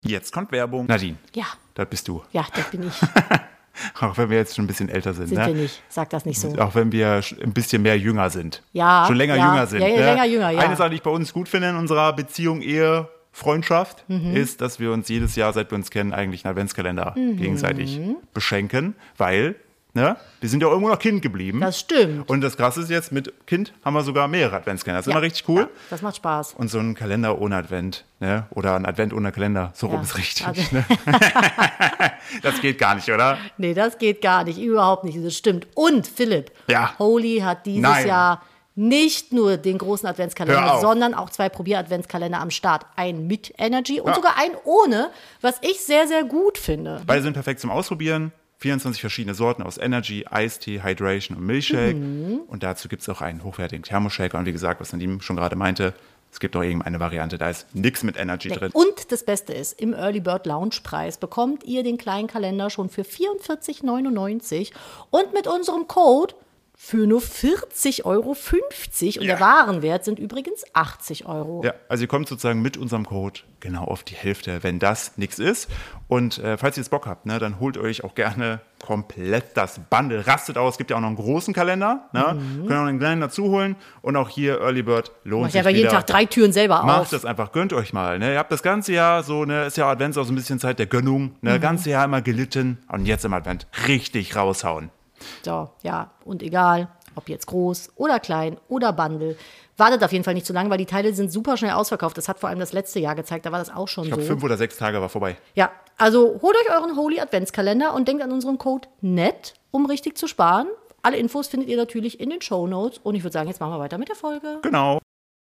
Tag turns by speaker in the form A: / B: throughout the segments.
A: Jetzt kommt Werbung. Nadine.
B: Ja.
A: Das bist du.
B: Ja, das bin ich.
A: Auch wenn wir jetzt schon ein bisschen älter sind.
B: Sind wir nicht. Sag das nicht so.
A: Auch wenn wir ein bisschen mehr jünger sind.
B: Ja.
A: Schon länger jünger sind.
B: Ja, länger jünger, ja.
A: Eine Sache, die ich bei uns gut finde in unserer Beziehung, Ehe, Freundschaft, ist, dass wir uns jedes Jahr, seit wir uns kennen, eigentlich einen Adventskalender gegenseitig beschenken, weil wir sind ja irgendwo noch Kind geblieben.
B: Das stimmt.
A: Und das Krasse ist jetzt, mit Kind haben wir sogar mehrere Adventskalender. Das ist immer richtig cool.
B: Ja, das macht Spaß.
A: Und so ein Kalender ohne Advent, oder ein Advent ohne Kalender, so rum ist richtig.
B: Also
A: Das geht gar nicht, oder?
B: Nee, das geht gar nicht, überhaupt nicht. Das stimmt. Und Philipp, Holy hat dieses Jahr nicht nur den großen Adventskalender, sondern auch 2 Probier-Adventskalender am Start. Einen mit Energy und sogar einen ohne, was ich sehr, sehr gut finde.
A: Beide sind perfekt zum Ausprobieren. 24 verschiedene Sorten aus Energy, Eistee, Hydration und Milchshake. Und dazu gibt es auch einen hochwertigen Thermoshaker. Und wie gesagt, was Nadine schon gerade meinte, es gibt auch irgendeine Variante, da ist nichts mit Energy drin.
B: Und das Beste ist, im Early Bird Lounge Preis bekommt ihr den kleinen Kalender schon für 44,99 und mit unserem Code für nur 40,50 Euro. Und der Warenwert sind übrigens 80 Euro.
A: Ja, also ihr kommt sozusagen mit unserem Code genau auf die Hälfte, wenn das nichts ist. Und falls ihr jetzt Bock habt, dann holt euch auch gerne komplett das Bundle. Rastet aus, es gibt ja auch noch einen großen Kalender. Könnt auch einen kleinen dazu holen. Und auch hier Early Bird lohnt sich
B: aber jeden Tag 3 Türen selber auf.
A: Macht das einfach, gönnt euch mal. Ihr habt das ganze Jahr so, ist ja Advents auch so ein bisschen Zeit der Gönnung. Ganze Jahr immer gelitten und jetzt im Advent richtig raushauen.
B: So, ja, und egal, ob jetzt groß oder klein oder Bundle, wartet auf jeden Fall nicht zu lange, weil die Teile sind super schnell ausverkauft. Das hat vor allem das letzte Jahr gezeigt, da war das auch schon so.
A: Ich glaube, 5 oder 6 Tage war vorbei.
B: Ja, also holt euch euren Holy Adventskalender und denkt an unseren Code NET, um richtig zu sparen. Alle Infos findet ihr natürlich in den Shownotes. Und ich würde sagen, jetzt machen wir weiter mit der Folge.
A: Genau.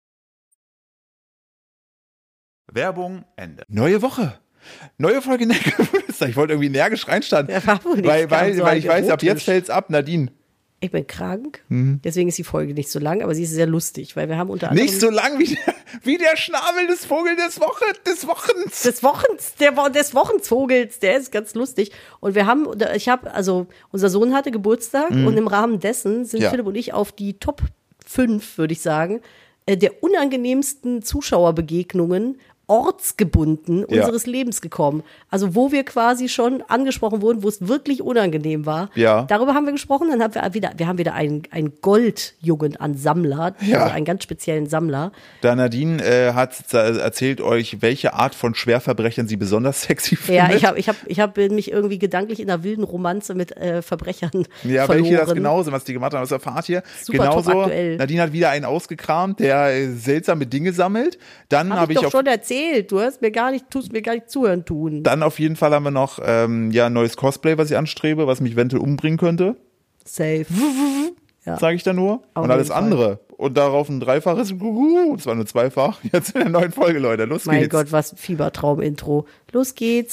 A: Werbung, Ende. Neue Woche. Neue Folge Necke-Flüster. Ich wollte irgendwie energisch reinstarten.
B: Ja, war wohl nicht
A: weil
B: so
A: ich weiß, ab
B: erotisch.
A: jetzt fällt's ab, Nadine.
B: Ich bin krank, deswegen ist die Folge nicht so lang, aber sie ist sehr lustig, weil wir haben unter anderem...
A: Nicht so lang wie der Schnabel des Vogels des Wochens.
B: Des Wochensvogels, der ist ganz lustig. Und unser Sohn hatte Geburtstag und im Rahmen dessen sind Philipp und ich auf die Top 5, würde ich sagen, der unangenehmsten Zuschauerbegegnungen ortsgebunden unseres Lebens gekommen. Also wo wir quasi schon angesprochen wurden, wo es wirklich unangenehm war.
A: Ja.
B: Darüber haben wir gesprochen. Dann haben wir haben wieder einen Goldjungen an Sammler, also einen ganz speziellen Sammler.
A: Da Nadine hat erzählt euch, welche Art von Schwerverbrechern sie besonders sexy findet.
B: Ja, ich hab mich irgendwie gedanklich in einer wilden Romanze mit Verbrechern
A: verloren. Welche das genau sind, was die gemacht haben, das erfahrt ihr.
B: Super
A: genauso.
B: top aktuell.
A: Nadine hat wieder einen ausgekramt, der seltsame Dinge sammelt. Dann
B: habe ich doch schon erzählt. Du tust mir gar nicht zuhören tun.
A: Dann auf jeden Fall haben wir noch ein neues Cosplay, was ich anstrebe, was mich eventuell umbringen könnte.
B: Safe. Ja.
A: Sage ich da nur.
B: Auf
A: und alles
B: jeden Fall.
A: andere. Und darauf ein Dreifaches. Und zwar nur zweifach. Jetzt in der neuen Folge, Leute. Los geht's.
B: Mein Gott, was ein Fiebertraum-Intro. Los geht's.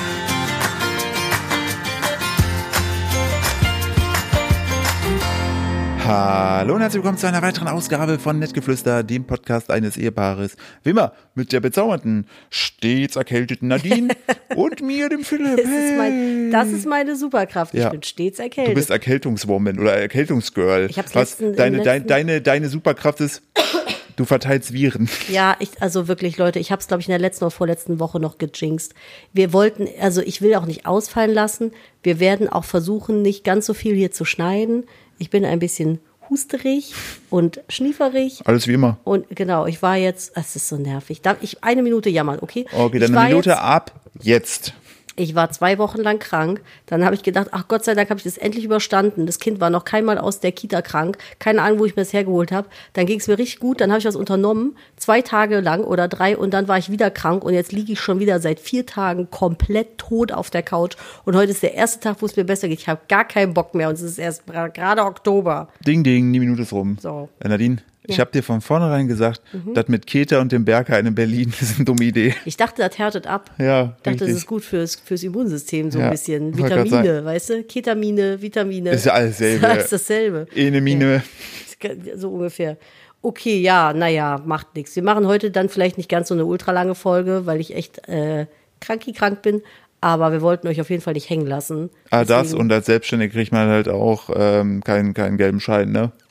A: Hallo und herzlich willkommen zu einer weiteren Ausgabe von Nettgeflüster, dem Podcast eines Ehepaares. Wie immer mit der bezaubernden, stets erkälteten Nadine und mir, dem Philipp.
B: Das ist meine Superkraft.
A: Ja.
B: Ich bin stets erkältet.
A: Du bist Erkältungswoman oder Erkältungsgirl.
B: Ich hab's
A: deine Superkraft ist, du verteilst Viren.
B: Ja, also wirklich, Leute, ich habe es, glaube ich, in der letzten oder vorletzten Woche noch gejinxt. Ich will auch nicht ausfallen lassen. Wir werden auch versuchen, nicht ganz so viel hier zu schneiden. Ich bin ein bisschen husterig und schnieferig.
A: Alles wie immer.
B: Und genau, ich war jetzt, es ist so nervig. Darf ich eine Minute jammern, okay?
A: Okay, dann eine Minute ab jetzt.
B: Ich war 2 Wochen lang krank. Dann habe ich gedacht, ach Gott sei Dank habe ich das endlich überstanden. Das Kind war noch keinmal aus der Kita krank. Keine Ahnung, wo ich mir das hergeholt habe. Dann ging es mir richtig gut. Dann habe ich was unternommen. 2 Tage lang oder 3. Und dann war ich wieder krank. Und jetzt liege ich schon wieder seit 4 Tagen komplett tot auf der Couch. Und heute ist der erste Tag, wo es mir besser geht. Ich habe gar keinen Bock mehr. Und es ist erst gerade Oktober.
A: Ding, ding, die Minute ist rum.
B: So.
A: Nadine, ich habe dir von vornherein gesagt, das mit Keta und dem Berghain in Berlin ist eine dumme Idee.
B: Ich dachte, das härtet ab.
A: Ja,
B: Ich dachte, das
A: richtig.
B: ist gut fürs Immunsystem, so
A: Ja,
B: ein bisschen.
A: wollte grad
B: Vitamine, weißt du? Ketamine, Vitamine.
A: Ist ja alles selbe.
B: Das ist dasselbe.
A: Mine.
B: So ungefähr. Okay, ja, naja, macht nichts. Wir machen heute dann vielleicht nicht ganz so eine ultralange Folge, weil ich echt krank bin. Aber wir wollten euch auf jeden Fall nicht hängen lassen.
A: Das und als Selbstständiger kriegt man halt auch keinen gelben Schein, ne?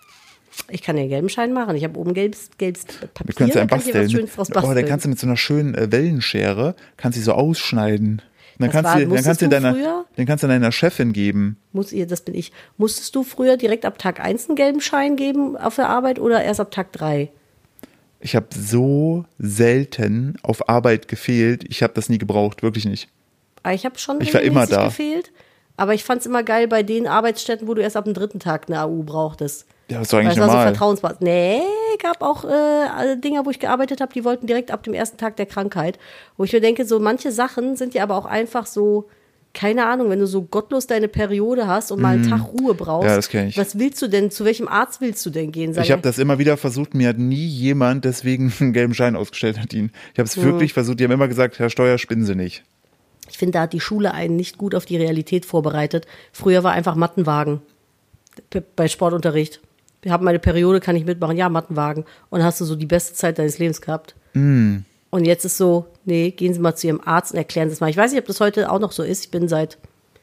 B: Ich kann ja einen gelben Schein machen. Ich habe oben gelbes Papier.
A: Wir können es ja
B: da kann ich dir
A: basteln.
B: was Schönes draus basteln.
A: Da kannst du mit so einer schönen Wellenschere, kannst du so ausschneiden. Dann
B: Das war- musstest du früher?
A: den kannst du deiner Chefin geben.
B: Das bin ich. Musstest du früher direkt ab Tag 1 einen gelben Schein geben auf der Arbeit oder erst ab Tag 3?
A: Ich habe so selten auf Arbeit gefehlt. Ich habe das nie gebraucht, wirklich nicht.
B: Ich habe schon
A: Ich war immer
B: regelmäßig
A: da.
B: gefehlt, aber ich fand es immer geil bei den Arbeitsstätten, wo du erst ab dem 3. Tag eine AU brauchtest.
A: Ja, das ist doch
B: Weil
A: eigentlich
B: es war so
A: normal.
B: Vertrauensbasis. Nee, gab auch Dinger, wo ich gearbeitet habe, die wollten direkt ab dem ersten Tag der Krankheit. Wo ich mir denke, so manche Sachen sind ja aber auch einfach so, keine Ahnung, wenn du so gottlos deine Periode hast und mal einen Tag Ruhe brauchst.
A: Ja, das kenn ich.
B: Was willst du denn, zu welchem Arzt willst du denn gehen? Sag
A: Ich habe das immer wieder versucht, mir hat nie jemand deswegen einen gelben Schein ausgestellt, Nadine. Ich habe es wirklich versucht, die haben immer gesagt, Herr Steuer, spinnen Sie nicht.
B: Ich finde, da hat die Schule einen nicht gut auf die Realität vorbereitet. Früher war einfach Mattenwagen bei Sportunterricht. Wir haben meine Periode, kann ich mitmachen? Ja, Mattenwagen. Und dann hast du so die beste Zeit deines Lebens gehabt. Und jetzt ist so, nee, gehen Sie mal zu Ihrem Arzt und erklären Sie es mal. Ich weiß nicht, ob das heute auch noch so ist. Ich bin seit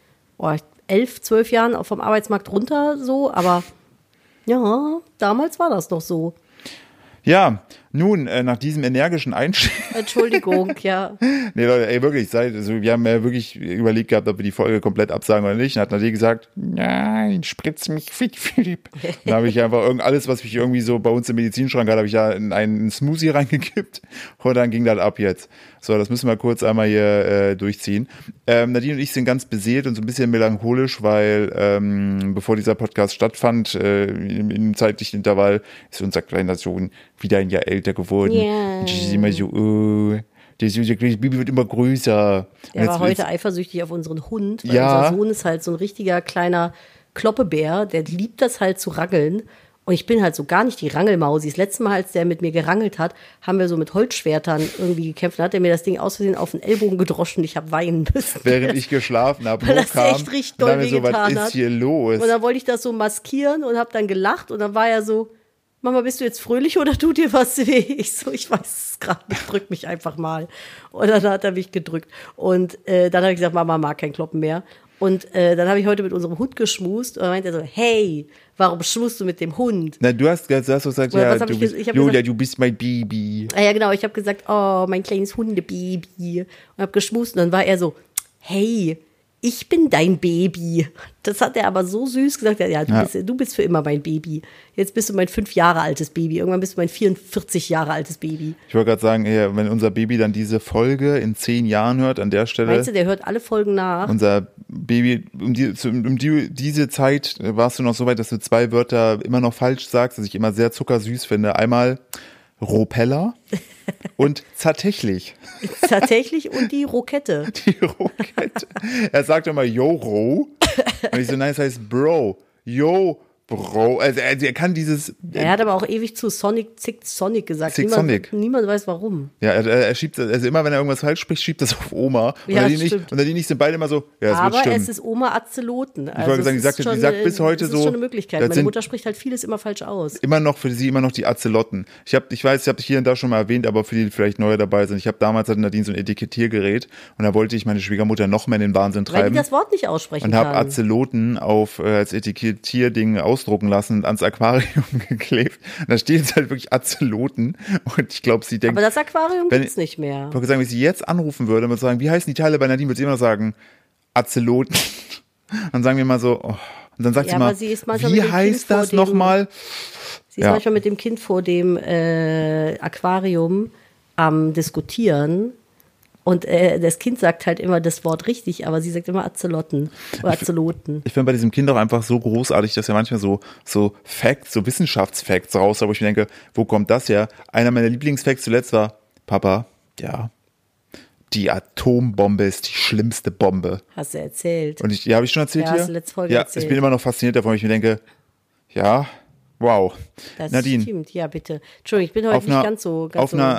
B: 11, 12 Jahren vom Arbeitsmarkt runter so, aber ja, damals war das noch so.
A: Ja, nun, nach diesem energischen Einstieg.
B: Entschuldigung, ja.
A: Nee, Leute, ey, wirklich, wir haben ja wirklich überlegt gehabt, ob wir die Folge komplett absagen oder nicht. Dann hat Nadine gesagt, nein, spritz mich fit, Philipp. Dann habe ich einfach alles, was ich irgendwie so bei uns im Medizinschrank hatte, habe ich ja in einen Smoothie reingekippt und dann ging das ab jetzt. So, das müssen wir kurz einmal hier durchziehen. Nadine und ich sind ganz beseelt und so ein bisschen melancholisch, weil bevor dieser Podcast stattfand, im zeitlichen Intervall ist unser kleiner Sohn wieder ein Jahr älter geworden.
B: Ja.
A: Und ich ist immer so, der Baby wird immer größer.
B: Er war heute eifersüchtig auf unseren Hund, weil
A: Ja.
B: unser Sohn ist halt so ein richtiger kleiner Kloppebär, der liebt das halt zu rangeln. Und ich bin halt so gar nicht die Rangelmausi. Das letzte Mal, als der mit mir gerangelt hat, haben wir so mit Holzschwertern irgendwie gekämpft. Dann hat er mir das Ding aus Versehen auf den Ellbogen gedroschen. Ich habe weinen müssen.
A: Während ich geschlafen habe,
B: Weil das
A: hochkam
B: echt richtig
A: und dann
B: doll
A: mir so, was
B: wehgetan
A: ist
B: hat.
A: hier los?
B: Und dann wollte ich das so maskieren und habe dann gelacht. Und dann war er so, Mama, bist du jetzt fröhlich oder tut dir was weh? Ich so, ich weiß es gerade nicht, drück mich einfach mal. Und dann hat er mich gedrückt. Und dann habe ich gesagt, Mama mag kein Kloppen mehr. Und dann habe ich heute mit unserem Hund geschmust. Und dann meinte er so, hey, warum schmust du mit dem Hund?
A: Na, du hast gesagt,
B: Oder
A: ja,
B: was hab
A: du
B: ich
A: bist,
B: ges- ich hab
A: Julia,
B: gesagt-
A: du bist mein Baby.
B: Ah ja, genau, ich habe gesagt, oh, mein kleines Hundebaby. Und habe geschmust. Und dann war er so, hey, ich bin dein Baby. Das hat er aber so süß gesagt. Ja, du bist für immer mein Baby. Jetzt bist du mein 5 Jahre altes Baby. Irgendwann bist du mein 44 Jahre altes Baby.
A: Ich wollte gerade sagen, ja, wenn unser Baby dann diese Folge in 10 Jahren hört, an der Stelle,
B: Meinst du, der hört alle Folgen nach?
A: unser Baby, diese Zeit warst du noch so weit, dass du 2 Wörter immer noch falsch sagst, was ich immer sehr zuckersüß finde. Einmal Ropeller und tatsächlich.
B: Tatsächlich und die Rokette.
A: Die Rokette. Er sagt immer Yo, Ro. Und ich so, nein, es heißt Bro. Yo, Bro. Also er kann dieses.
B: Er hat aber auch ewig zu Zick Sonic gesagt.
A: Zick Sonic.
B: Niemand weiß warum.
A: Ja, er schiebt, also immer wenn er irgendwas falsch spricht, schiebt das auf Oma. Und
B: Ja,
A: Nadine
B: stimmt.
A: und Nadine sind beide immer so, ja, es wird
B: Aber
A: stimmen.
B: es ist Oma Azeloten. Also
A: wollte sagen,
B: es
A: die
B: ist
A: sagt
B: schon,
A: bis heute
B: das
A: so,
B: ist schon eine Möglichkeit.
A: das
B: Meine
A: sind-
B: Mutter spricht halt vieles immer falsch aus.
A: Immer noch für sie immer noch die Azelotten. Ich weiß, ich habe dich hier und da schon mal erwähnt, aber für die, die vielleicht neu dabei sind. Ich habe damals hatte Nadine so ein Etikettiergerät und da wollte ich meine Schwiegermutter noch mehr in den Wahnsinn
B: Weil die
A: treiben.
B: das Wort nicht aussprechen
A: Und habe
B: kann.
A: Azeloten als Etikettierding ausdrucken lassen und ans Aquarium geklebt. Und da steht jetzt halt wirklich Azeloten. Und ich glaube, sie denkt,
B: Aber das Aquarium
A: wenn-
B: gibt's nicht mehr.
A: ich wollte sagen, wenn ich sie jetzt anrufen würde, würde sagen, wie heißen die Teile bei Nadine, würde sie immer noch sagen, Azeloten. Dann sagen wir mal so, oh. Und dann sagt
B: Ja,
A: sie mal,
B: aber sie ist manchmal
A: wie
B: mit dem Kind
A: heißt das
B: vor dem-
A: nochmal?
B: Sie ist
A: Ja.
B: manchmal mit dem Kind vor dem Aquarium am Diskutieren. Und das Kind sagt halt immer das Wort richtig, aber sie sagt immer Azelotten oder Azeloten.
A: Ich finde bei diesem Kind auch einfach so großartig, dass er manchmal so Facts, so Wissenschaftsfacts raus, aber ich mir denke, wo kommt das her? Einer meiner Lieblingsfacts zuletzt war, Papa, ja, die Atombombe ist die schlimmste Bombe.
B: Hast du erzählt.
A: Und habe ich schon erzählt
B: Ja,
A: hier?
B: hast du letzte Folge
A: ja,
B: erzählt.
A: ich bin immer noch fasziniert davon, weil ich mir denke, ja, wow.
B: Das
A: Nadine,
B: stimmt, ja bitte. Entschuldigung, ich bin heute nicht ganz so.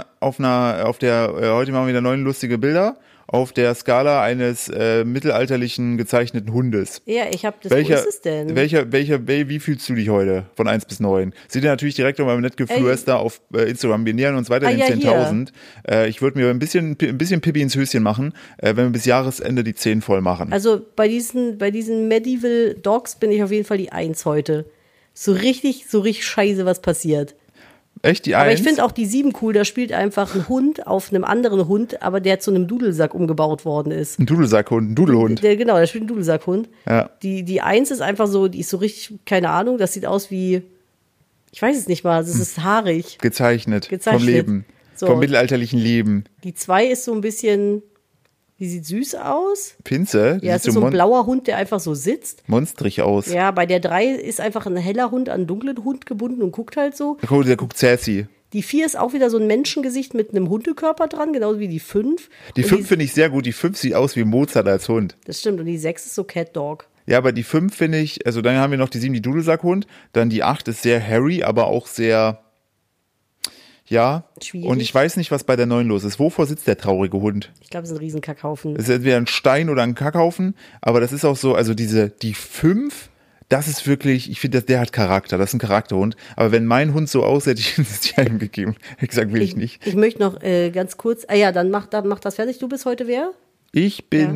A: Heute machen wir wieder 9 lustige Bilder auf der Skala eines mittelalterlichen gezeichneten Hundes.
B: Ja, ich habe das. Wo ist es denn?
A: Wie fühlst du dich heute von 1 bis 9? Seht ihr natürlich direkt nochmal nett gefluester auf Instagram. Wir nähern uns weiter den
B: ja,
A: 10.000. Ich würde mir ein bisschen Pippi ins Höschen machen, wenn wir bis Jahresende die 10 voll machen.
B: Also bei diesen Medieval Dogs bin ich auf jeden Fall die 1 heute. so richtig scheiße was passiert.
A: Echt, die 1?
B: Aber ich finde auch die 7 cool, da spielt einfach ein Hund auf einem anderen Hund, aber der zu einem Dudelsack umgebaut worden ist.
A: Ein Dudelsackhund, ein Dudelhund.
B: Genau, der spielt einen Dudelsackhund.
A: Ja.
B: Die 1 ist einfach so, die ist so richtig, keine Ahnung, das sieht aus wie, ich weiß es nicht mal, das ist haarig.
A: Gezeichnet. Vom Leben.
B: So.
A: Vom mittelalterlichen Leben.
B: Die 2 ist so ein bisschen, die sieht süß aus.
A: Pinze?
B: Ja, es ist so ein blauer Hund, der einfach so sitzt.
A: Monstrig aus.
B: Ja, bei der 3 ist einfach ein heller Hund an einen dunklen Hund gebunden und guckt halt so.
A: Der guckt sassy.
B: Die 4 ist auch wieder so ein Menschengesicht mit einem Hundekörper dran, genauso wie die 5.
A: Die 5 finde ich sehr gut. Die 5 sieht aus wie Mozart als Hund.
B: Das stimmt. Und die 6 ist so Cat Dog.
A: Ja, aber die 5 finde ich, also dann haben wir noch die 7, die Dudelsackhund. Dann die 8 ist sehr hairy, aber auch sehr, ja.
B: Schwierig.
A: Und ich weiß nicht, was bei der 9 los ist. Wovor sitzt der traurige Hund?
B: Ich glaube, es ist ein Riesenkackhaufen.
A: Es ist entweder ein Stein oder ein Kackhaufen, aber das ist auch so, also die 5, das ist wirklich, ich finde, der hat Charakter, das ist ein Charakterhund. Aber wenn mein Hund so aussieht, hätte ich es dir gegeben. Ich gesagt, will ich nicht.
B: Ich möchte noch ganz kurz, dann mach das fertig. Du bist heute wer?
A: Ich bin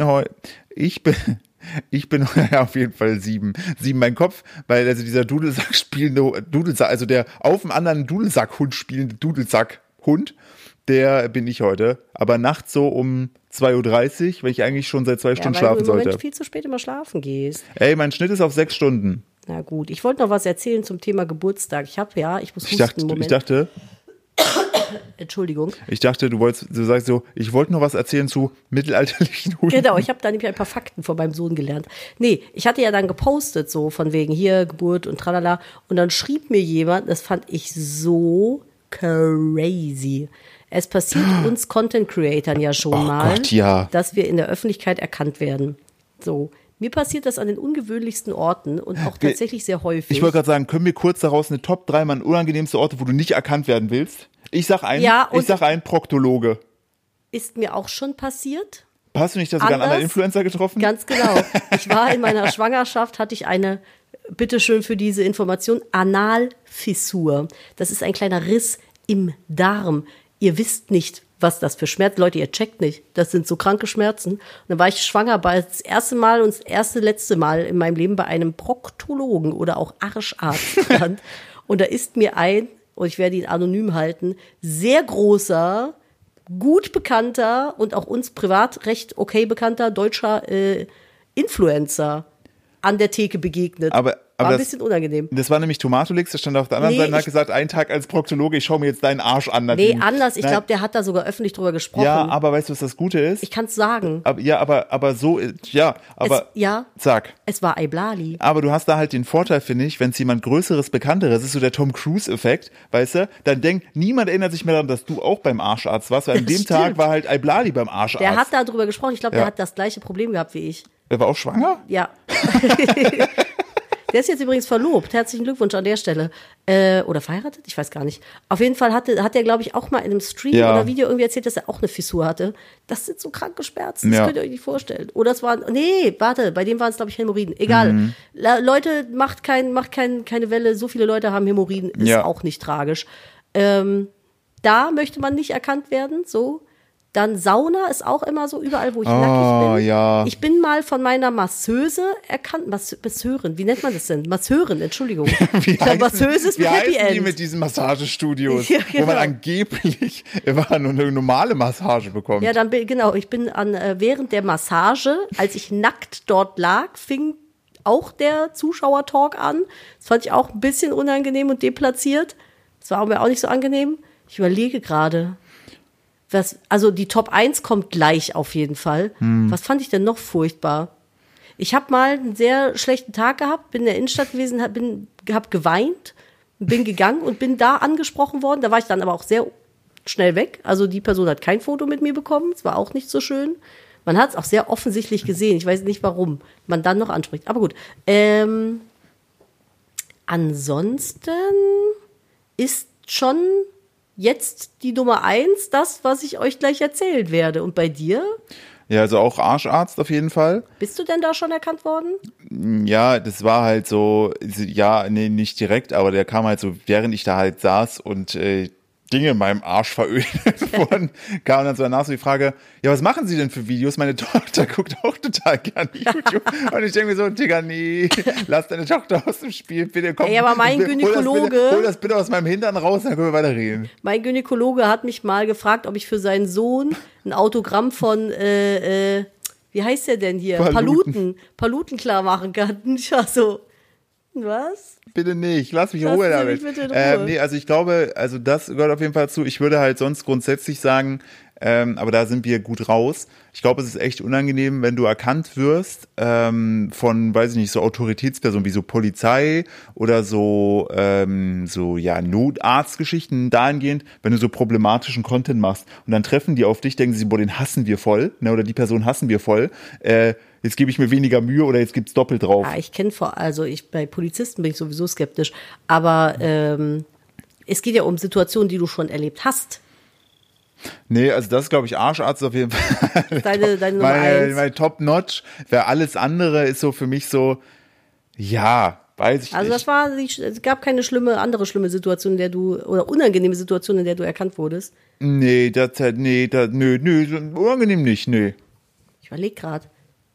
A: ja, auf jeden Fall 7. 7 mein Kopf, weil also dieser Dudelsack spielende Dudelsack, also der auf dem anderen Dudelsackhund spielende Dudelsackhund, der bin ich heute. Aber nachts so um 2:30 Uhr, weil ich eigentlich schon seit 2 Stunden schlafen sollte.
B: Weil du im Moment viel zu spät immer schlafen gehst.
A: Ey, mein Schnitt ist auf 6 Stunden.
B: Na gut, ich wollte noch was erzählen zum Thema Geburtstag. Ich muss husten, Moment. Entschuldigung.
A: Ich dachte, du sagst so, ich wollte noch was erzählen zu mittelalterlichen Hunden.
B: Genau, ich habe da nämlich ein paar Fakten von meinem Sohn gelernt. Nee, ich hatte ja dann gepostet, so von wegen hier, Geburt und tralala. Und dann schrieb mir jemand, das fand ich so crazy. Es passiert uns Content-Creatern ja schon mal,
A: Gott, ja.
B: dass wir in der Öffentlichkeit erkannt werden. So. Mir passiert das an den ungewöhnlichsten Orten und auch tatsächlich sehr häufig.
A: Ich wollte gerade sagen, können wir kurz daraus eine Top 3 mal unangenehmste Orte, wo du nicht erkannt werden willst? Ich sag einen Proktologe.
B: Ist mir auch schon passiert.
A: Hast du nicht da sogar einen anderen Influencer getroffen?
B: Ganz genau. Ich war in meiner Schwangerschaft, hatte ich eine, bitteschön für diese Information, Analfissur. Das ist ein kleiner Riss im Darm. Ihr wisst nicht, was das für Schmerzen, Leute, ihr checkt nicht. Das sind so kranke Schmerzen. Und dann war ich schwanger, das erste Mal und das letzte Mal in meinem Leben bei einem Proktologen oder auch Arscharzt stand. Und da ist mir und ich werde ihn anonym halten, sehr großer, gut bekannter und auch uns privat recht okay bekannter deutscher Influencer an der Theke begegnet.
A: Aber
B: war ein bisschen unangenehm.
A: Das war nämlich Tomatolix, der stand auf der anderen Seite und hat gesagt, einen Tag als Proktologe, ich schaue mir jetzt deinen Arsch an.
B: Nee, anders. Ich glaube, der hat da sogar öffentlich drüber gesprochen.
A: Ja, aber weißt du, was das Gute ist?
B: Ich kann es sagen.
A: Sag.
B: Es war Iblali.
A: Aber du hast da halt den Vorteil, finde ich, wenn es jemand Größeres, Bekannteres ist, so der Tom Cruise-Effekt, weißt du, dann niemand erinnert sich mehr daran, dass du auch beim Arscharzt warst, weil an dem Tag war halt Iblali beim Arscharzt.
B: Der hat da drüber gesprochen. Ich glaube, der hat das gleiche Problem gehabt wie ich.
A: Der war auch schwanger?
B: Ja. Der ist jetzt übrigens verlobt. Herzlichen Glückwunsch an der Stelle. Oder verheiratet? Ich weiß gar nicht. Auf jeden Fall hat er, glaube ich, auch mal in einem Stream oder Video irgendwie erzählt, dass er auch eine Fissur hatte. Das sind so kranke Schmerzen. Das könnt ihr euch nicht vorstellen. Oder es waren, bei dem waren es, glaube ich, Hämorrhoiden. Egal. Leute, macht keine Welle. So viele Leute haben Hämorrhoiden. Ist auch nicht tragisch. Da möchte man nicht erkannt werden, so. Dann Sauna ist auch immer so überall, wo ich nackig bin.
A: Ja.
B: Ich bin mal von meiner Masseuse erkannt, Masseurin, wie nennt man das denn? Masseurin, Entschuldigung. Masseuse ist mit Happy End.
A: Die mit diesen Massagestudios,
B: ja, genau.
A: wo man angeblich immer eine normale Massage bekommt.
B: Ja, ich bin während der Massage, als ich nackt dort lag, fing auch der Zuschauertalk an. Das fand ich auch ein bisschen unangenehm und deplatziert. Das war mir auch nicht so angenehm. Ich überlege gerade. Also die Top 1 kommt gleich auf jeden Fall. Was fand ich denn noch furchtbar? Ich habe mal einen sehr schlechten Tag gehabt, bin in der Innenstadt gewesen, habe geweint, bin gegangen und bin da angesprochen worden. Da war ich dann aber auch sehr schnell weg. Also die Person hat kein Foto mit mir bekommen. Es war auch nicht so schön. Man hat es auch sehr offensichtlich gesehen. Ich weiß nicht, warum man dann noch anspricht. Aber gut. Ansonsten ist schon jetzt die Nummer 1 das, was ich euch gleich erzählen werde. Und bei dir?
A: Ja, also auch Arscharzt auf jeden Fall.
B: Bist du denn da schon erkannt worden?
A: Ja, das war halt so, nicht direkt, aber der kam halt so, während ich da halt saß und Dinge in meinem Arsch verödet wurden, kam dann so danach so die Frage, ja, was machen Sie denn für Videos? Meine Tochter guckt auch total gerne YouTube. Und ich denke mir so, Digga, nee, lass deine Tochter aus dem Spiel, bitte komm.
B: Ey, aber mein Gynäkologe...
A: Hol das bitte aus meinem Hintern raus, dann können wir weiterreden.
B: Mein Gynäkologe hat mich mal gefragt, ob ich für seinen Sohn ein Autogramm von, wie heißt der denn hier? Paluten klar machen kann. Ich war so, was?
A: Bitte nicht, lass mich in Ruhe damit.
B: Bitte in Ruhe.
A: Nee, also ich glaube, also das gehört auf jeden Fall zu. Ich würde halt sonst grundsätzlich sagen, aber da sind wir gut raus. Ich glaube, es ist echt unangenehm, wenn du erkannt wirst von, weiß ich nicht, so Autoritätspersonen wie so Polizei oder so Notarztgeschichten dahingehend, wenn du so problematischen Content machst und dann treffen die auf dich, denken sie, boah, den hassen wir voll, ne, oder die Person hassen wir voll. Jetzt gebe ich mir weniger Mühe oder jetzt gibt's doppelt drauf.
B: Ja, bei Polizisten bin ich sowieso skeptisch, aber es geht ja um Situationen, die du schon erlebt hast.
A: Nee, also das ist, glaube ich, Arscharzt auf jeden Fall.
B: Deine Nummer 1.
A: Meine Top-Notch. Wer alles andere ist so für mich so, ja, weiß ich
B: also
A: nicht.
B: Es gab keine andere schlimme Situation, in der oder unangenehme Situation, in der du erkannt wurdest.
A: Nee, unangenehm nicht, nee.
B: Ich überlege gerade.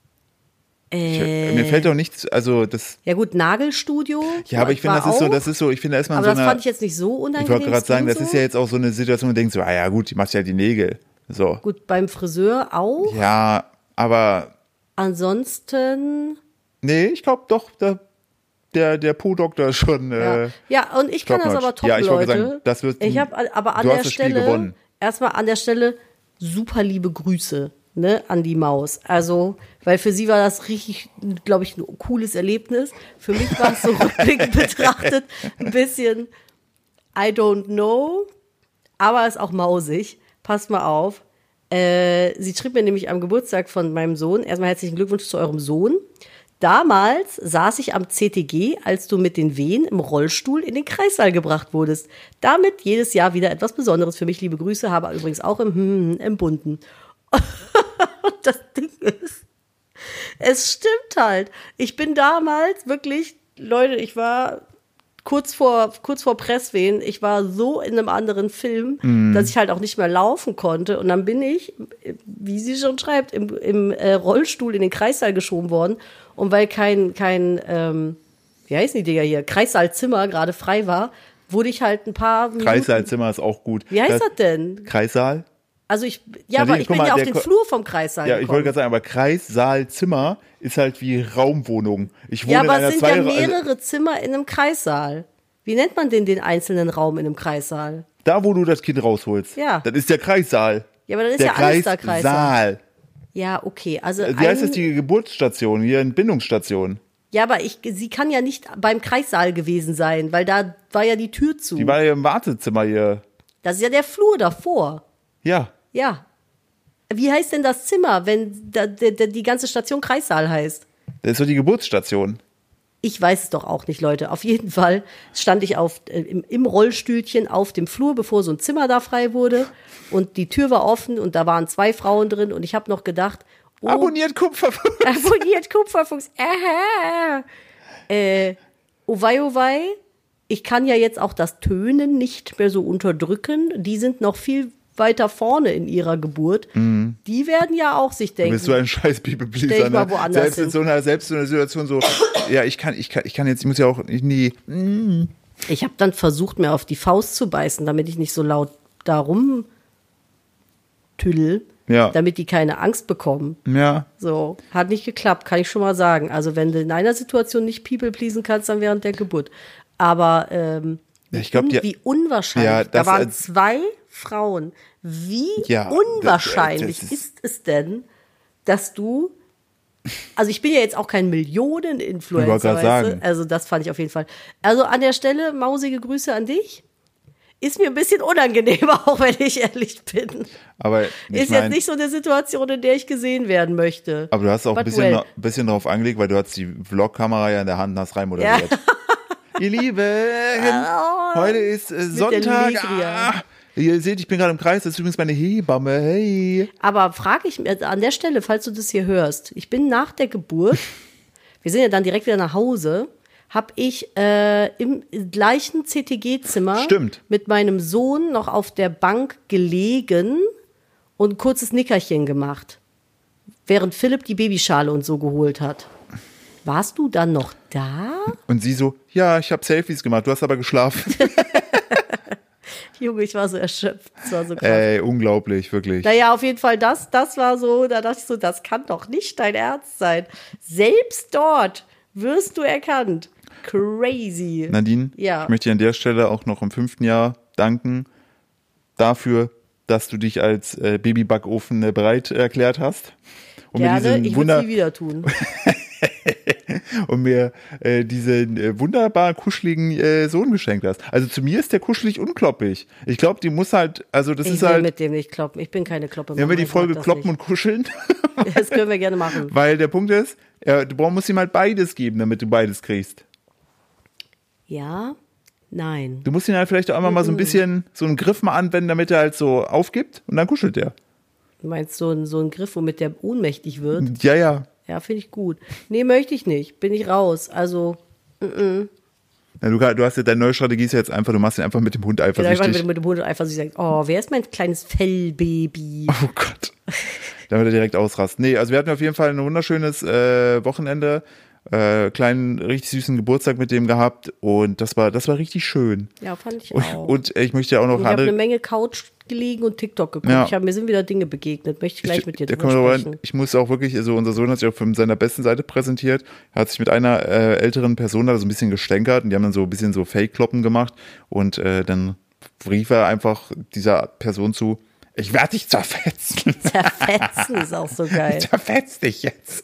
A: Mir fällt auch nichts, also das.
B: Ja gut, Nagelstudio.
A: Ja, aber ich finde, das ist so, ich finde, da ist man
B: aber
A: so
B: das fand ich jetzt nicht so unangenehm.
A: Ich wollte gerade sagen, das ist ja jetzt auch so eine Situation, wo du denkst so, ja gut, die machst ja die Nägel. So.
B: Gut, beim Friseur auch.
A: Ja, aber.
B: Ansonsten.
A: Nee, ich glaube doch, der Po-Doktor ist schon.
B: Ja, und ich kann das aber top,
A: ja, ich
B: Leute.
A: Sagen, das wird,
B: ich habe aber an der Stelle erstmal an der Stelle super liebe Grüße. Ne, an die Maus. Also, weil für sie war das richtig, glaube ich, ein cooles Erlebnis. Für mich war es so rückblickend betrachtet ein bisschen I don't know, aber ist auch mausig. Passt mal auf. Sie schrieb mir nämlich am Geburtstag von meinem Sohn, erstmal herzlichen Glückwunsch zu eurem Sohn. Damals saß ich am CTG, als du mit den Wehen im Rollstuhl in den Kreissaal gebracht wurdest. Damit jedes Jahr wieder etwas Besonderes für mich. Liebe Grüße, habe übrigens auch im Bunten. Das Ding ist, es stimmt halt. Ich bin damals wirklich, Leute, ich war kurz vor Presswehen, ich war so in einem anderen Film, dass ich halt auch nicht mehr laufen konnte. Und dann bin ich, wie sie schon schreibt, im Rollstuhl in den Kreissaal geschoben worden. Und weil kein wie heißen die Dinger hier, Kreissaalzimmer gerade frei war, wurde ich halt ein paar Minuten.
A: Kreissaalzimmer ist auch gut.
B: Wie heißt das denn?
A: Kreissaal?
B: Also aber ich bin ja auf den Flur vom Kreissaal gekommen.
A: Ja, ich wollte gerade sagen, aber Kreissaalzimmer ist halt wie Raumwohnung. Ich wohne
B: ja, aber
A: in einer
B: es sind ja mehrere Zimmer in einem Kreissaal. Wie nennt man denn den einzelnen Raum in einem Kreissaal?
A: Da, wo du das Kind rausholst.
B: Ja.
A: Das ist der Kreissaal.
B: Ja, aber dann ist ja alles da Kreissaal. Ja, okay. Also
A: wie heißt das, die Geburtsstation, hier eine Bindungsstation?
B: Ja, aber sie kann ja nicht beim Kreissaal gewesen sein, weil da war ja die Tür zu.
A: Die war ja im Wartezimmer hier.
B: Das ist ja der Flur davor.
A: Ja.
B: Ja. Wie heißt denn das Zimmer, wenn die ganze Station Kreissaal heißt?
A: Das ist doch die Geburtsstation.
B: Ich weiß es doch auch nicht, Leute. Auf jeden Fall stand ich im Rollstühlchen auf dem Flur, bevor so ein Zimmer da frei wurde. Und die Tür war offen und da waren 2 Frauen drin. Und ich habe noch gedacht,
A: abonniert Kupferfuchs.
B: Abonniert Kupferfuchs. Oh wei. Ich kann ja jetzt auch das Tönen nicht mehr so unterdrücke. Die sind noch viel weiter vorne in ihrer Geburt, die werden ja auch sich denken.
A: Du bist so ein scheiß People-Pleaser.
B: Stell ich mal woanders
A: selbst in so einer Situation so, ja, ich muss ja auch nie.
B: Ich habe dann versucht, mir auf die Faust zu beißen, damit ich nicht so laut da rumtüdel, damit die keine Angst bekommen.
A: Ja.
B: So, hat nicht geklappt, kann ich schon mal sagen. Also wenn du in einer Situation nicht People-pleasen kannst, dann während der Geburt. Aber
A: ich glaub,
B: wie unwahrscheinlich. Da waren 2 Frauen. Wie unwahrscheinlich ist es denn, dass du, also ich bin ja jetzt auch kein Millionen-Influencer, weißt du? Also das fand ich auf jeden Fall. Also an der Stelle, mausige Grüße an dich. Ist mir ein bisschen unangenehm, auch wenn ich ehrlich bin.
A: Aber
B: ist jetzt nicht so eine Situation, in der ich gesehen werden möchte.
A: Aber du hast auch ein bisschen drauf angelegt, weil du hast die Vlog-Kamera ja in der Hand und hast reinmoderiert. Ja. Ihr Lieben, heute ist Sonntag. Ihr seht, ich bin gerade im Kreis, das ist übrigens meine Hebamme, hey.
B: Aber frage ich mich an der Stelle, falls du das hier hörst, ich bin nach der Geburt, wir sind ja dann direkt wieder nach Hause, habe ich im gleichen CTG-Zimmer mit meinem Sohn noch auf der Bank gelegen und ein kurzes Nickerchen gemacht, während Philipp die Babyschale und so geholt hat. Warst du dann noch da?
A: Und sie so, ja, ich habe Selfies gemacht, du hast aber geschlafen.
B: Junge, ich war so erschöpft. Das war so krass.
A: Ey, unglaublich, wirklich.
B: Naja, auf jeden Fall, das war so, da dachte ich so, das kann doch nicht dein Ernst sein. Selbst dort wirst du erkannt. Crazy.
A: Nadine,
B: ja.
A: Ich möchte dir an der Stelle auch noch im 5. Jahr danken dafür, dass du dich als Babybackofen bereit erklärt hast. Und
B: gerne, ich würde es nie wieder tun.
A: Und mir diesen wunderbar kuscheligen Sohn geschenkt hast. Also zu mir ist der kuschelig unglaublich. Ich glaube, die muss halt, also das ist halt...
B: Ich will mit dem nicht kloppen. Ich bin keine Kloppe.
A: Wenn wir die Folge kloppen und kuscheln.
B: Das können wir gerne machen.
A: Weil der Punkt ist, du musst ihm halt beides geben, damit du beides kriegst.
B: Ja, nein.
A: Du musst ihn halt vielleicht auch einmal mal so ein bisschen, so einen Griff mal anwenden, damit er halt so aufgibt und dann kuschelt er.
B: Du meinst so einen Griff, womit der ohnmächtig wird?
A: Ja, ja.
B: Ja, finde ich gut. Nee, möchte ich nicht. Bin ich raus. Also,
A: Ja, du hast ja, deine neue Strategie ist ja jetzt einfach, du machst ihn einfach mit dem Hund eifersüchtig.
B: Genau, mit dem Hund eifersüchtig. Oh, wer ist mein kleines Fellbaby?
A: Oh Gott. Da wird er direkt ausrasten. Nee, also wir hatten auf jeden Fall ein wunderschönes Wochenende. Kleinen, richtig süßen Geburtstag mit dem gehabt und das war richtig schön.
B: Ja, fand ich auch.
A: Und ich möchte ja auch noch
B: ich habe eine Menge Couch gelegen und TikTok geguckt. Ja. Mir sind wieder Dinge begegnet. Möchte ich gleich mit dir drüber sprechen.
A: Ich muss auch wirklich, also unser Sohn hat sich auch von seiner besten Seite präsentiert. Er hat sich mit einer älteren Person da so ein bisschen gestänkert und die haben dann so ein bisschen so Fake-Kloppen gemacht und dann rief er einfach dieser Person zu, ich werde dich zerfetzen.
B: Zerfetzen ist auch so geil.
A: Ich zerfetz dich jetzt.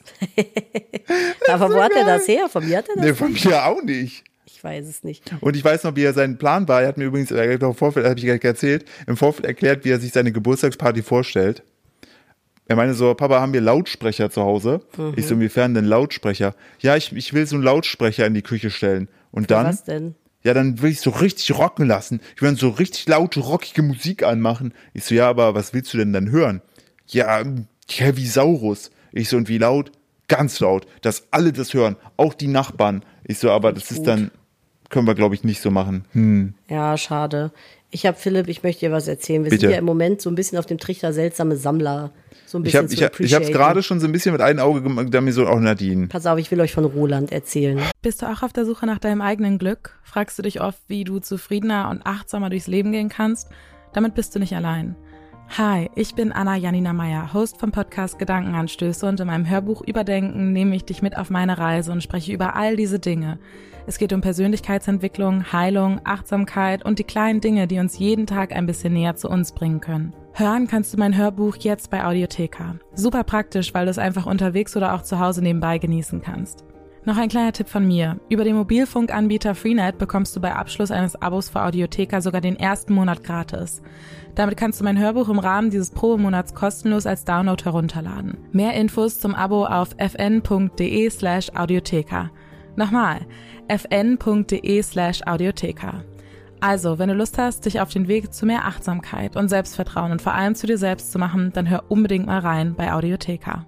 B: Aber wo hat er das her? Von mir hat er das?
A: Nee, von mir auch nicht.
B: Ich weiß es nicht.
A: Und ich weiß noch, wie er sein Plan war. Er hat mir übrigens im Vorfeld, habe ich gleich erzählt, im Vorfeld erklärt, wie er sich seine Geburtstagsparty vorstellt. Er meinte so, Papa, haben wir Lautsprecher zu Hause? Ich so, inwiefern denn Lautsprecher? Ja, ich will so einen Lautsprecher in die Küche stellen. Und dann?
B: Was denn?
A: Ja, dann will ich so richtig rocken lassen. Ich will dann so richtig laute, rockige Musik anmachen. Ich so, ja, aber was willst du denn dann hören? Ja, Heavy Saurus. Ich so, und wie laut? Ganz laut, dass alle das hören, auch die Nachbarn. Ich so, aber das ist dann, können wir, glaube ich, nicht so machen.
B: Ja, schade. Philipp, ich möchte dir was erzählen. Wir
A: Bitte.
B: sind ja im Moment so ein bisschen auf dem Trichter seltsame Sammler. So ein bisschen
A: ich habe es gerade schon so ein bisschen mit einem Auge gemacht, da mir so auch Nadine.
B: Pass auf, ich will euch von Roland erzählen.
C: Bist du auch auf der Suche nach deinem eigenen Glück? Fragst du dich oft, wie du zufriedener und achtsamer durchs Leben gehen kannst? Damit bist du nicht allein. Hi, ich bin Anna Janina Meyer, Host vom Podcast Gedankenanstöße und in meinem Hörbuch Überdenken nehme ich dich mit auf meine Reise und spreche über all diese Dinge. Es geht um Persönlichkeitsentwicklung, Heilung, Achtsamkeit und die kleinen Dinge, die uns jeden Tag ein bisschen näher zu uns bringen können. Hören kannst du mein Hörbuch jetzt bei Audiotheka. Super praktisch, weil du es einfach unterwegs oder auch zu Hause nebenbei genießen kannst. Noch ein kleiner Tipp von mir. Über den Mobilfunkanbieter Freenet bekommst du bei Abschluss eines Abos für Audiotheka sogar den ersten Monat gratis. Damit kannst du mein Hörbuch im Rahmen dieses Probemonats kostenlos als Download herunterladen. Mehr Infos zum Abo auf fn.de/audiotheka. Nochmal, fn.de/audiotheka. Also, wenn du Lust hast, dich auf den Weg zu mehr Achtsamkeit und Selbstvertrauen und vor allem zu dir selbst zu machen, dann hör unbedingt mal rein bei Audiotheka.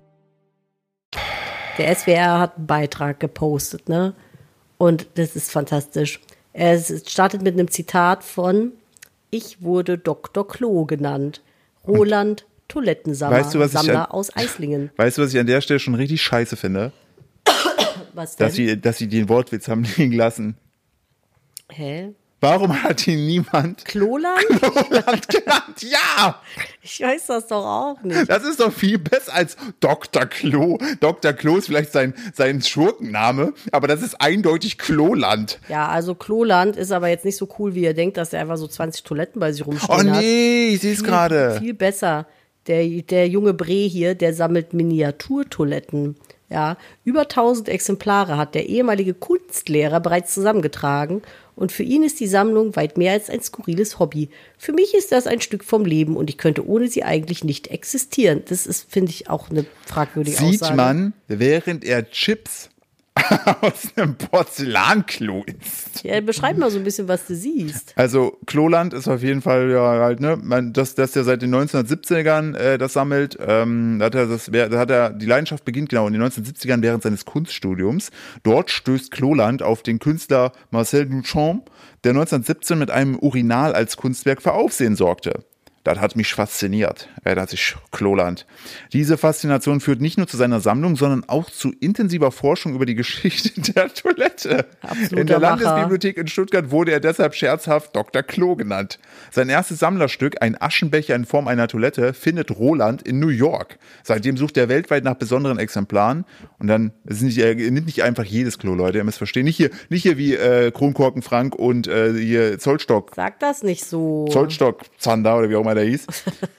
B: Der SWR hat einen Beitrag gepostet, ne? Und das ist fantastisch. Es startet mit einem Zitat von: Ich wurde Dr. Klo genannt. Roland Toilettensammler aus Eislingen.
A: Weißt du, was ich an der Stelle schon richtig scheiße finde?
B: Was denn?
A: Dass sie den Wortwitz haben liegen lassen.
B: Hä?
A: Warum hat ihn niemand
B: Kloland
A: genannt? Ja!
B: Ich weiß das doch auch nicht.
A: Das ist doch viel besser als Dr. Klo. Dr. Klo ist vielleicht sein Schurkenname, aber das ist eindeutig Kloland.
B: Ja, also Kloland ist aber jetzt nicht so cool, wie ihr denkt, dass er einfach so 20 Toiletten bei sich rumstehen hat.
A: Oh nee, ich sehe es gerade.
B: Viel besser. Der junge Bre hier, der sammelt Miniaturtoiletten. Ja, über 1000 Exemplare hat der ehemalige Kunstlehrer bereits zusammengetragen und für ihn ist die Sammlung weit mehr als ein skurriles Hobby. Für mich ist das ein Stück vom Leben und ich könnte ohne sie eigentlich nicht existieren. Das ist, finde ich, auch eine fragwürdige Aussage.
A: Sieht man, während er Chips aus einem Porzellanklo ist.
B: Ja, beschreib mal so ein bisschen, was du siehst.
A: Also Kloland ist auf jeden Fall ja halt, ne, dass der seit den 1970ern das sammelt. Da hat er die Leidenschaft beginnt genau in den 1970ern während seines Kunststudiums. Dort stößt Kloland auf den Künstler Marcel Duchamp, der 1917 mit einem Urinal als Kunstwerk für Aufsehen sorgte. Das hat mich fasziniert, erinnert sich Kloland. Diese Faszination führt nicht nur zu seiner Sammlung, sondern auch zu intensiver Forschung über die Geschichte der Toilette.
B: Absoluter
A: In der
B: Macher.
A: Landesbibliothek in Stuttgart wurde er deshalb scherzhaft Dr. Klo genannt. Sein erstes Sammlerstück, ein Aschenbecher in Form einer Toilette, findet Roland in New York. Seitdem sucht er weltweit nach besonderen Exemplaren. Und dann, er nimmt nicht einfach jedes Klo, Leute, ihr müsst verstehen. Nicht hier wie Kronkorken Frank und hier Zollstock.
B: Sag das nicht so.
A: Zollstock Zander oder wie auch immer der hieß.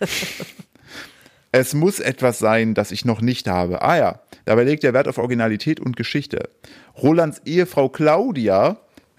A: Es muss etwas sein, das ich noch nicht habe. Ah ja, dabei legt er Wert auf Originalität und Geschichte. Rolands Ehefrau Claudia,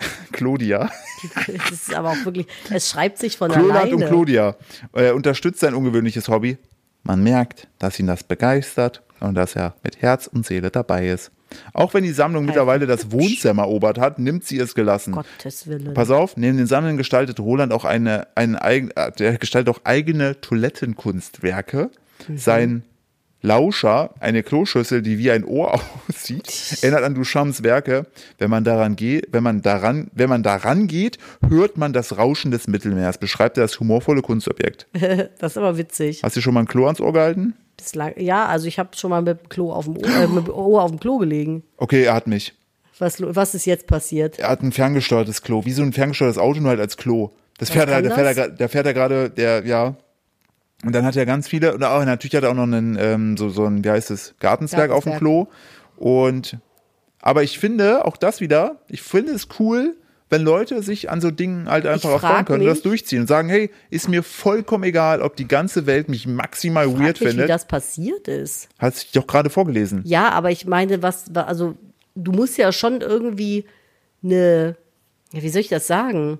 B: Das ist aber auch wirklich, es schreibt sich von
A: Kloland
B: alleine.
A: und Claudia, unterstützt sein ungewöhnliches Hobby. Man merkt, dass ihn das begeistert und dass er mit Herz und Seele dabei ist. Auch wenn die Sammlung mittlerweile das Wohnzimmer erobert hat, nimmt sie es gelassen.
B: Gottes Willen.
A: Pass auf, neben den Sammlungen gestaltet Roland auch der gestaltet auch eigene Toilettenkunstwerke. Sein Lauscher, eine Kloschüssel, die wie ein Ohr aussieht, erinnert an Duchamps Werke. Wenn man daran geht, hört man das Rauschen des Mittelmeers, beschreibt er das humorvolle Kunstobjekt.
B: Das ist aber witzig.
A: Hast du schon mal ein Klo ans Ohr gehalten?
B: Bislang, ja, also ich habe schon mal mit dem Ohr auf dem Klo gelegen.
A: Okay, er hat mich.
B: Was ist jetzt passiert?
A: Er hat ein ferngesteuertes Klo, wie so ein ferngesteuertes Auto, nur halt als Klo. Der fährt er gerade. Und dann hat er ganz viele, und auch, natürlich hat er auch noch einen, so ein, wie heißt es, Gartenzwerg auf dem Klo. Aber ich finde, auch das wieder, ich finde es cool, wenn Leute sich an so Dingen halt einfach erfreuen können und das durchziehen und sagen, hey, ist mir vollkommen egal, ob die ganze Welt mich maximal weird findet.
B: Wie das passiert ist.
A: Hast du doch gerade vorgelesen.
B: Ja, aber ich meine, also du musst ja schon irgendwie wie soll ich das sagen?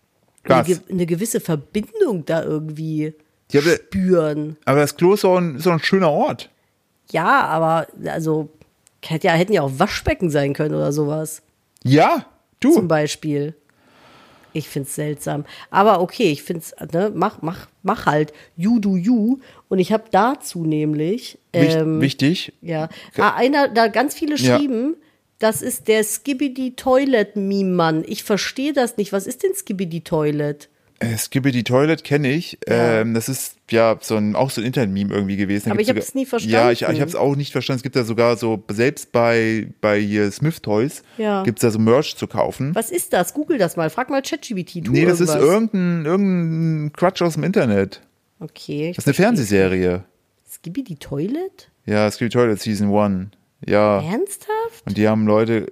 B: Eine gewisse Verbindung da irgendwie spüren.
A: Aber das Klo ist auch ein schöner Ort.
B: Ja, aber also hätten ja auch Waschbecken sein können oder sowas.
A: Ja, du.
B: Zum Beispiel. Ich find's seltsam. Aber okay, ich find's, ne, mach halt. You do you. Und ich habe dazu nämlich
A: wichtig.
B: Ja. Da ganz viele schrieben, das ist der Skibidi Toilet Meme Mann. Ich verstehe das nicht. Was ist denn Skibidi Toilet?
A: Skibidi Toilet kenne ich. Ja. Das ist ja auch so ein Internet-Meme irgendwie gewesen.
B: Aber ich habe es nie verstanden.
A: Ja, ich habe es auch nicht verstanden. Es gibt ja sogar so, selbst bei hier Smith Toys, gibt es da so Merch zu kaufen.
B: Was ist das? Google das mal. Frag mal ChatGPT.
A: Nee, das ist irgendein Quatsch aus dem Internet.
B: Okay.
A: Das ist eine Fernsehserie.
B: Skibidi Toilet?
A: Ja, Skibidi Toilet Season 1. Ja.
B: Ernsthaft?
A: Und die haben Leute,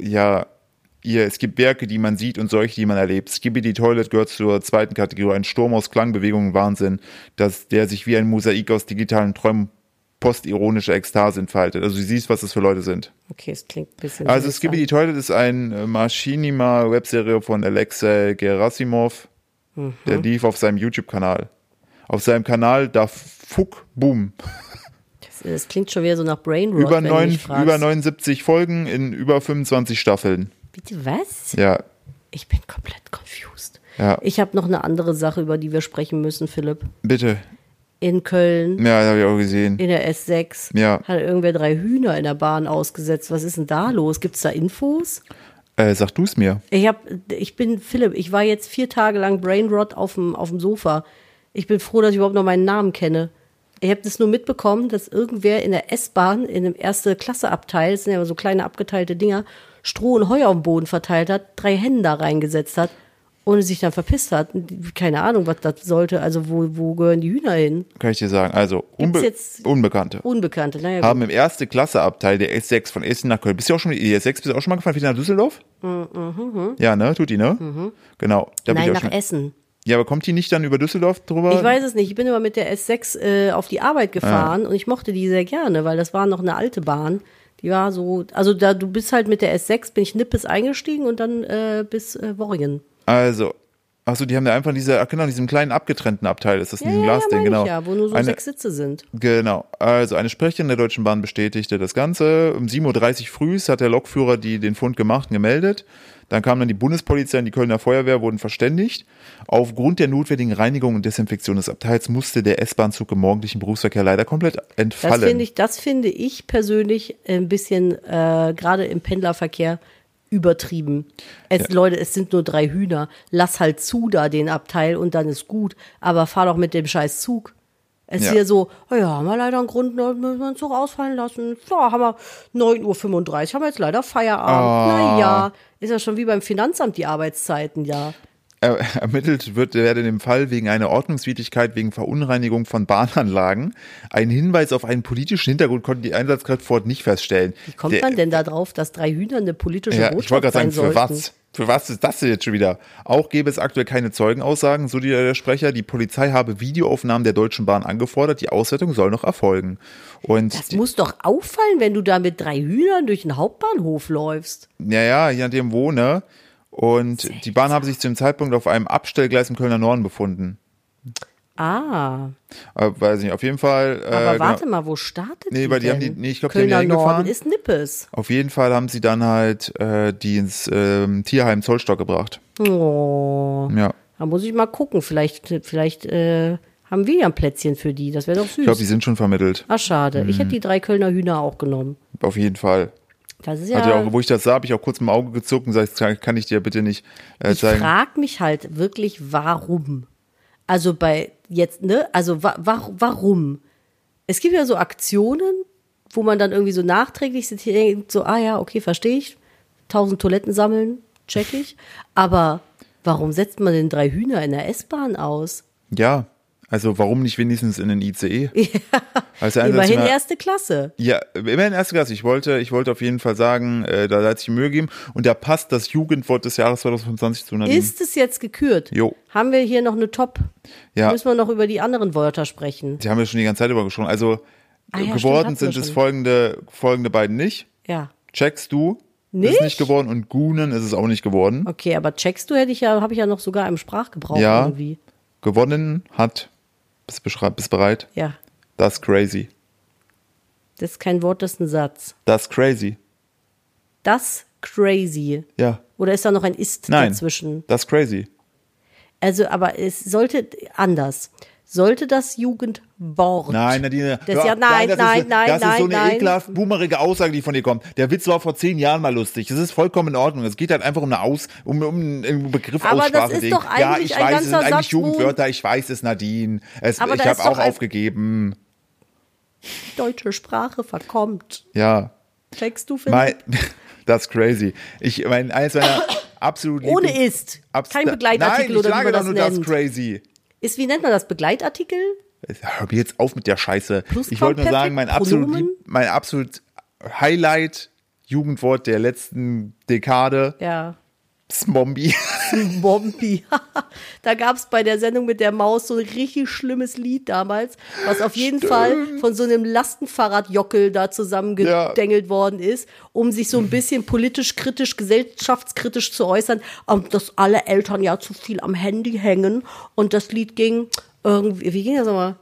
A: es gibt Werke, die man sieht und solche, die man erlebt. Skibidi Toilet gehört zur zweiten Kategorie. Ein Sturm aus Klangbewegungen und Wahnsinn, der sich wie ein Mosaik aus digitalen Träumen postironische Ekstase entfaltet. Also du siehst, was das für Leute sind.
B: Okay, es klingt ein bisschen
A: Also Skibidi Toilet ist ein Machinima-Webserie von Alexei Gerasimov. Der lief auf seinem YouTube-Kanal. Auf seinem Kanal Da Fuck Boom.
B: Das klingt schon wieder so nach Brainrot,
A: über 79 Folgen in über 25 Staffeln.
B: Bitte was?
A: Ja.
B: Ich bin komplett confused.
A: Ja.
B: Ich habe noch eine andere Sache, über die wir sprechen müssen, Philipp.
A: Bitte.
B: In Köln.
A: Ja, das habe ich auch gesehen.
B: In der S6.
A: Ja.
B: Hat irgendwer 3 Hühner in der Bahn ausgesetzt. Was ist denn da los? Gibt es da Infos?
A: Sag du es mir.
B: Ich bin Philipp. Ich war jetzt 4 Tage lang Brainrot auf dem Sofa. Ich bin froh, dass ich überhaupt noch meinen Namen kenne. Ich habe das nur mitbekommen, dass irgendwer in der S-Bahn, in dem Erste-Klasse-Abteil, das sind ja so kleine abgeteilte Dinger, Stroh und Heu auf dem Boden verteilt hat, 3 Hennen da reingesetzt hat und sich dann verpisst hat. Keine Ahnung, was das sollte. Also wo gehören die Hühner hin?
A: Kann ich dir sagen. Also Unbekannte.
B: Naja,
A: haben im Erste-Klasse-Abteil der S6 von Essen nach Köln. Die S6 bist du auch schon mal gefahren? Wieder nach Düsseldorf? Ja, ne? Tut die, ne? Genau. Da
B: Nein, nach Essen.
A: Ja, aber kommt die nicht dann über Düsseldorf drüber?
B: Ich weiß es nicht. Ich bin immer mit der S6 auf die Arbeit gefahren und ich mochte die sehr gerne, weil das war noch eine alte Bahn. Die war so, also du bist halt mit der S6, bin ich Nippes eingestiegen und dann bis Worringen.
A: Also, Achso, die haben da einfach in diesem kleinen abgetrennten Abteil ist das in diesem Glasding, genau.
B: Ja, wo nur so 6 Sitze sind.
A: Genau. Also eine Sprecherin der Deutschen Bahn bestätigte das Ganze. Um 7.30 Uhr früh hat der Lokführer den Fund gemacht und gemeldet. Dann kam dann die Bundespolizei und die Kölner Feuerwehr, wurden verständigt. Aufgrund der notwendigen Reinigung und Desinfektion des Abteils musste der S-Bahn-Zug im morgendlichen Berufsverkehr leider komplett entfallen.
B: Das finde ich persönlich ein bisschen, gerade im Pendlerverkehr, übertrieben. Leute, es sind nur 3 Hühner. Lass halt zu da den Abteil und dann ist gut. Aber fahr doch mit dem scheiß Zug. Es ist ja so, haben wir leider einen Grund, müssen wir den Zug ausfallen lassen. So, haben wir 9.35 Uhr, haben wir jetzt leider Feierabend. Naja, ist ja schon wie beim Finanzamt die Arbeitszeiten, ja.
A: Ermittelt werde in dem Fall wegen einer Ordnungswidrigkeit wegen Verunreinigung von Bahnanlagen. Ein Hinweis auf einen politischen Hintergrund konnten die Einsatzkräfte vor Ort nicht feststellen.
B: Wie kommt man denn da drauf, dass 3 Hühner eine politische Botschaft
A: ich wollte gerade sagen,
B: sein
A: für was? Für was ist das denn jetzt schon wieder? Auch gäbe es aktuell keine Zeugenaussagen, so der Sprecher. Die Polizei habe Videoaufnahmen der Deutschen Bahn angefordert. Die Auswertung soll noch erfolgen. Und
B: das muss doch auffallen, wenn du da mit 3 Hühnern durch den Hauptbahnhof läufst.
A: Ja, je nachdem wo, ne? Und die Bahn habe sich zu dem Zeitpunkt auf einem Abstellgleis im Kölner Norden befunden. Weiß nicht, auf jeden Fall.
B: Aber warte mal, wo startet die
A: weil die
B: denn?
A: haben ich glaube,
B: Kölner
A: die haben die
B: Norden
A: hingefahren.
B: ist Nippes.
A: Auf jeden Fall haben sie dann halt die ins Tierheim Zollstock gebracht.
B: Oh.
A: Ja.
B: Da muss ich mal gucken. Vielleicht haben wir ja ein Plätzchen für die. Das wäre doch süß.
A: Ich glaube, die sind schon vermittelt.
B: Ach, schade. Ich hätte die 3 Kölner Hühner auch genommen.
A: Auf jeden Fall.
B: Das ist
A: Hat ja auch, wo ich das sah, habe ich auch kurz im Auge gezuckt und gesagt, kann ich dir bitte nicht zeigen.
B: Ich frage mich halt wirklich, warum? Also warum? Es gibt ja so Aktionen, wo man dann irgendwie so nachträglich denkt, so, okay, verstehe ich. 1000 Toiletten sammeln, check ich. Aber warum setzt man denn 3 Hühner in der S-Bahn aus?
A: Ja, also warum nicht wenigstens in den ICE? Also
B: immerhin erste Klasse.
A: Ja, immerhin erste Klasse. Ich wollte auf jeden Fall sagen, da hat sich Mühe gegeben. Und da passt das Jugendwort des Jahres 2025 zu Nadine.
B: Ist es jetzt gekürt?
A: Jo.
B: Haben wir hier noch eine Top?
A: Ja.
B: Müssen wir noch über die anderen Wörter sprechen?
A: Die haben wir schon die ganze Zeit über gesprochen. Also geworden sind es folgende beiden nicht.
B: Ja.
A: Checkst du?
B: Nicht?
A: Ist nicht geworden und Gunen ist es auch nicht geworden.
B: Okay, aber checkst du habe ich ja noch sogar im Sprachgebrauch irgendwie.
A: Gewonnen hat, bist bereit?
B: Ja.
A: Das ist crazy.
B: Das ist kein Wort, das ist ein Satz.
A: Das ist crazy.
B: Das crazy.
A: Ja.
B: Oder ist da noch ein Ist dazwischen?
A: Das ist crazy.
B: Also, aber es sollte anders. Sollte das Jugendwort.
A: Nein, Nadine.
B: Das ist
A: so eine ekelhaft boomerige Aussage, die von dir kommt. Der Witz war vor 10 Jahren mal lustig. Das ist vollkommen in Ordnung. Es geht halt einfach um einen Begriff
B: aber
A: Aussprache.
B: Das ist doch eigentlich
A: ich
B: ein
A: weiß,
B: ganzer
A: es sind eigentlich
B: Satz,
A: Jugendwörter. Ich weiß es, Nadine. Ich habe auch aufgegeben.
B: Deutsche Sprache verkommt.
A: Ja.
B: Checkst du, Philipp?
A: Das ist crazy. Eines meiner absolut
B: ohne ist. Kein Begleitartikel oder wie man das nennt.
A: Das ist crazy.
B: Wie nennt man das? Begleitartikel?
A: Hör mir jetzt auf mit der Scheiße. Ich wollte nur sagen, mein absolut Highlight-Jugendwort der letzten Dekade.
B: Ja.
A: Smombi.
B: Smombi. Da gab es bei der Sendung mit der Maus so ein richtig schlimmes Lied damals, was auf jeden Fall von so einem Lastenfahrradjockel da zusammengedengelt worden ist, um sich so ein bisschen politisch kritisch, gesellschaftskritisch zu äußern, dass alle Eltern ja zu viel am Handy hängen. Und das Lied ging irgendwie, wie ging das nochmal?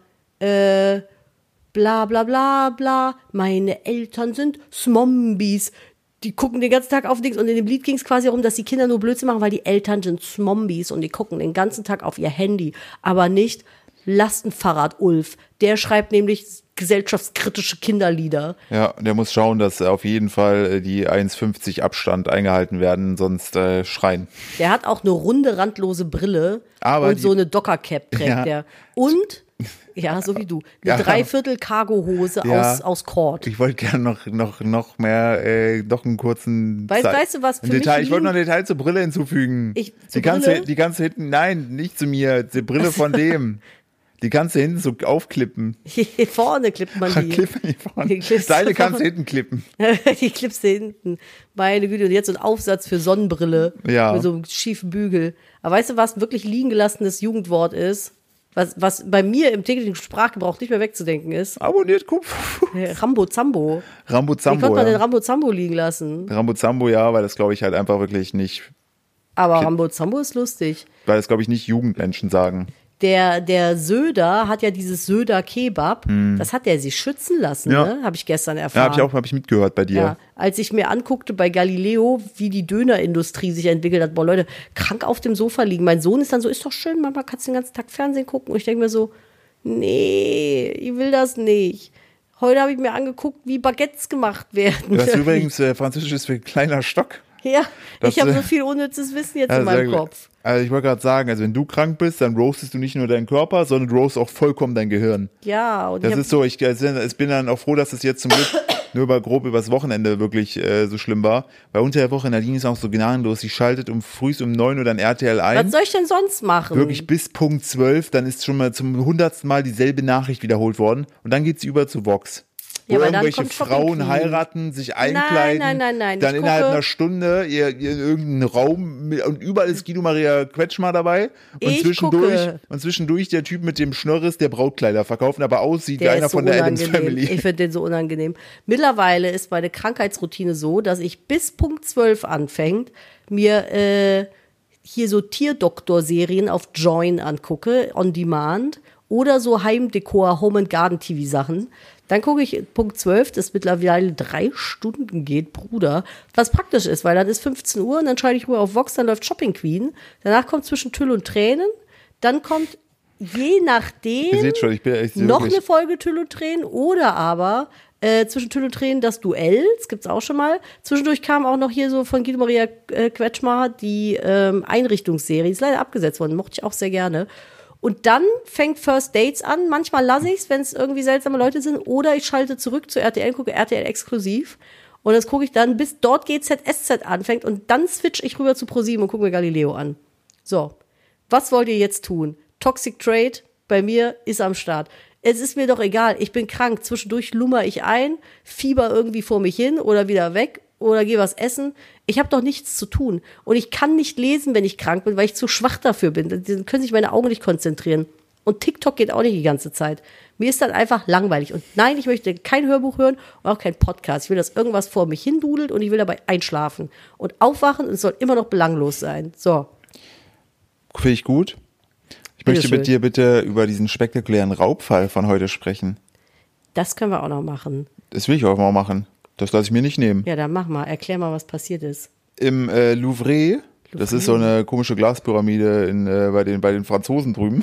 B: Bla bla bla bla, meine Eltern sind Smombis. Die gucken den ganzen Tag auf nichts und in dem Lied ging es quasi darum, dass die Kinder nur Blödsinn machen, weil die Eltern sind Smombis und die gucken den ganzen Tag auf ihr Handy, aber nicht Lastenfahrrad-Ulf. Der schreibt nämlich gesellschaftskritische Kinderlieder.
A: Ja, der muss schauen, dass auf jeden Fall die 1,50 Abstand eingehalten werden, sonst schreien.
B: Der hat auch eine runde, randlose Brille und so eine Dockercap trägt der. Und ja, so wie du. Eine Dreiviertel-Cargo-Hose aus Kord.
A: Ich wollte gerne noch mehr, noch einen kurzen
B: Weißt du, was für mich
A: Detail. Ich wollte noch ein Detail zur Brille hinzufügen. Die kannst du hinten, nein, nicht zu mir, die Brille von dem. Die kannst du hinten so aufklippen.
B: Hier vorne klippt man die.
A: Deine kannst du hinten klippen.
B: Die klippst du hinten. Meine Güte, und jetzt so ein Aufsatz für Sonnenbrille.
A: Ja.
B: Mit so einem schiefen Bügel. Aber weißt du, was wirklich liegen gelassenes Jugendwort ist? Was bei mir im täglichen Sprachgebrauch nicht mehr wegzudenken ist.
A: Abonniert Kupf.
B: Rambo-Zambo.
A: Rambo-Zambo,
B: Wie konnte man den Rambo-Zambo liegen lassen?
A: Rambo-Zambo, ja, weil das glaube ich halt einfach wirklich nicht
B: Aber Rambo-Zambo ist lustig.
A: Weil das, glaube ich, nicht Jugendmenschen sagen.
B: Der Söder hat ja dieses Söder-Kebab, das hat er sich schützen lassen, ne? Habe ich gestern erfahren.
A: Ja, hab ich mitgehört bei dir.
B: Ja, als ich mir anguckte bei Galileo, wie die Dönerindustrie sich entwickelt hat, boah Leute, krank auf dem Sofa liegen. Mein Sohn ist dann so, ist doch schön, Mama, kannst den ganzen Tag Fernsehen gucken. Und ich denke mir so, nee, ich will das nicht. Heute habe ich mir angeguckt, wie Baguettes gemacht werden.
A: Das übrigens Französisch ist für kleiner Stock.
B: Ja, ich habe so viel unnützes Wissen jetzt in meinem Kopf.
A: Also ich wollte gerade sagen, also wenn du krank bist, dann roastest du nicht nur deinen Körper, sondern du roastest auch vollkommen dein Gehirn.
B: Ja. Und
A: das ist so, ich bin dann auch froh, dass es jetzt zum Glück nur übers Wochenende wirklich so schlimm war. Weil unter der Woche, Nadine ist auch so gnadenlos, sie schaltet frühs um 9 Uhr dann RTL ein.
B: Was soll ich denn sonst machen?
A: Wirklich bis Punkt 12, dann ist schon mal zum 100. Mal dieselbe Nachricht wiederholt worden. Und dann geht sie über zu Vox. Wo
B: Ja,
A: irgendwelche Frauen heiraten, sich einkleiden,
B: Nein.
A: dann innerhalb einer Stunde ihr in irgendeinen Raum und überall ist Guido Maria Kretschmer dabei und zwischendurch der Typ mit dem Schnörres, der Brautkleider verkauft, aber aussieht wie einer von der Addams Family.
B: Ich finde den so unangenehm. Mittlerweile ist meine Krankheitsroutine so, dass ich bis Punkt 12 anfängt, mir hier so Tierdoktor-Serien auf Join angucke, on demand, oder so Heimdekor, Home and Garden TV Sachen. Dann gucke ich Punkt 12, das mittlerweile 3 Stunden geht, Bruder. Was praktisch ist, weil dann ist 15 Uhr und dann schalte ich rüber auf Vox, dann läuft Shopping Queen. Danach kommt zwischen Tüll und Tränen. Dann kommt je nachdem
A: Ihr seht schon, ich
B: noch eine Folge Tüll und Tränen oder aber zwischen Tüll und Tränen das Duell, das gibt's auch schon mal. Zwischendurch kam auch noch hier so von Guido Maria Kretschmer die Einrichtungsserie. Ist leider abgesetzt worden, mochte ich auch sehr gerne. Und dann fängt First Dates an. Manchmal lasse ich es, wenn es irgendwie seltsame Leute sind. Oder ich schalte zurück zu RTL, gucke RTL exklusiv. Und das gucke ich dann, bis dort GZSZ anfängt. Und dann switch ich rüber zu ProSieben und gucke mir Galileo an. So, was wollt ihr jetzt tun? Toxic Trade bei mir ist am Start. Es ist mir doch egal, ich bin krank. Zwischendurch lummer ich ein, fieber irgendwie vor mich hin oder wieder weg. Oder gehe was essen. Ich habe doch nichts zu tun. Und ich kann nicht lesen, wenn ich krank bin, weil ich zu schwach dafür bin. Dann können sich meine Augen nicht konzentrieren. Und TikTok geht auch nicht die ganze Zeit. Mir ist dann einfach langweilig. Und nein, ich möchte kein Hörbuch hören und auch kein Podcast. Ich will, dass irgendwas vor mich hindudelt und ich will dabei einschlafen. Und aufwachen und es soll immer noch belanglos sein. So.
A: Finde ich gut. Ich möchte mit dir bitte über diesen spektakulären Raubfall von heute sprechen.
B: Das können wir auch noch machen.
A: Das will ich auch mal machen. Das lasse ich mir nicht nehmen.
B: Ja, dann mach mal. Erklär mal, was passiert ist.
A: Im Louvre, das ist so eine komische Glaspyramide bei den Franzosen drüben,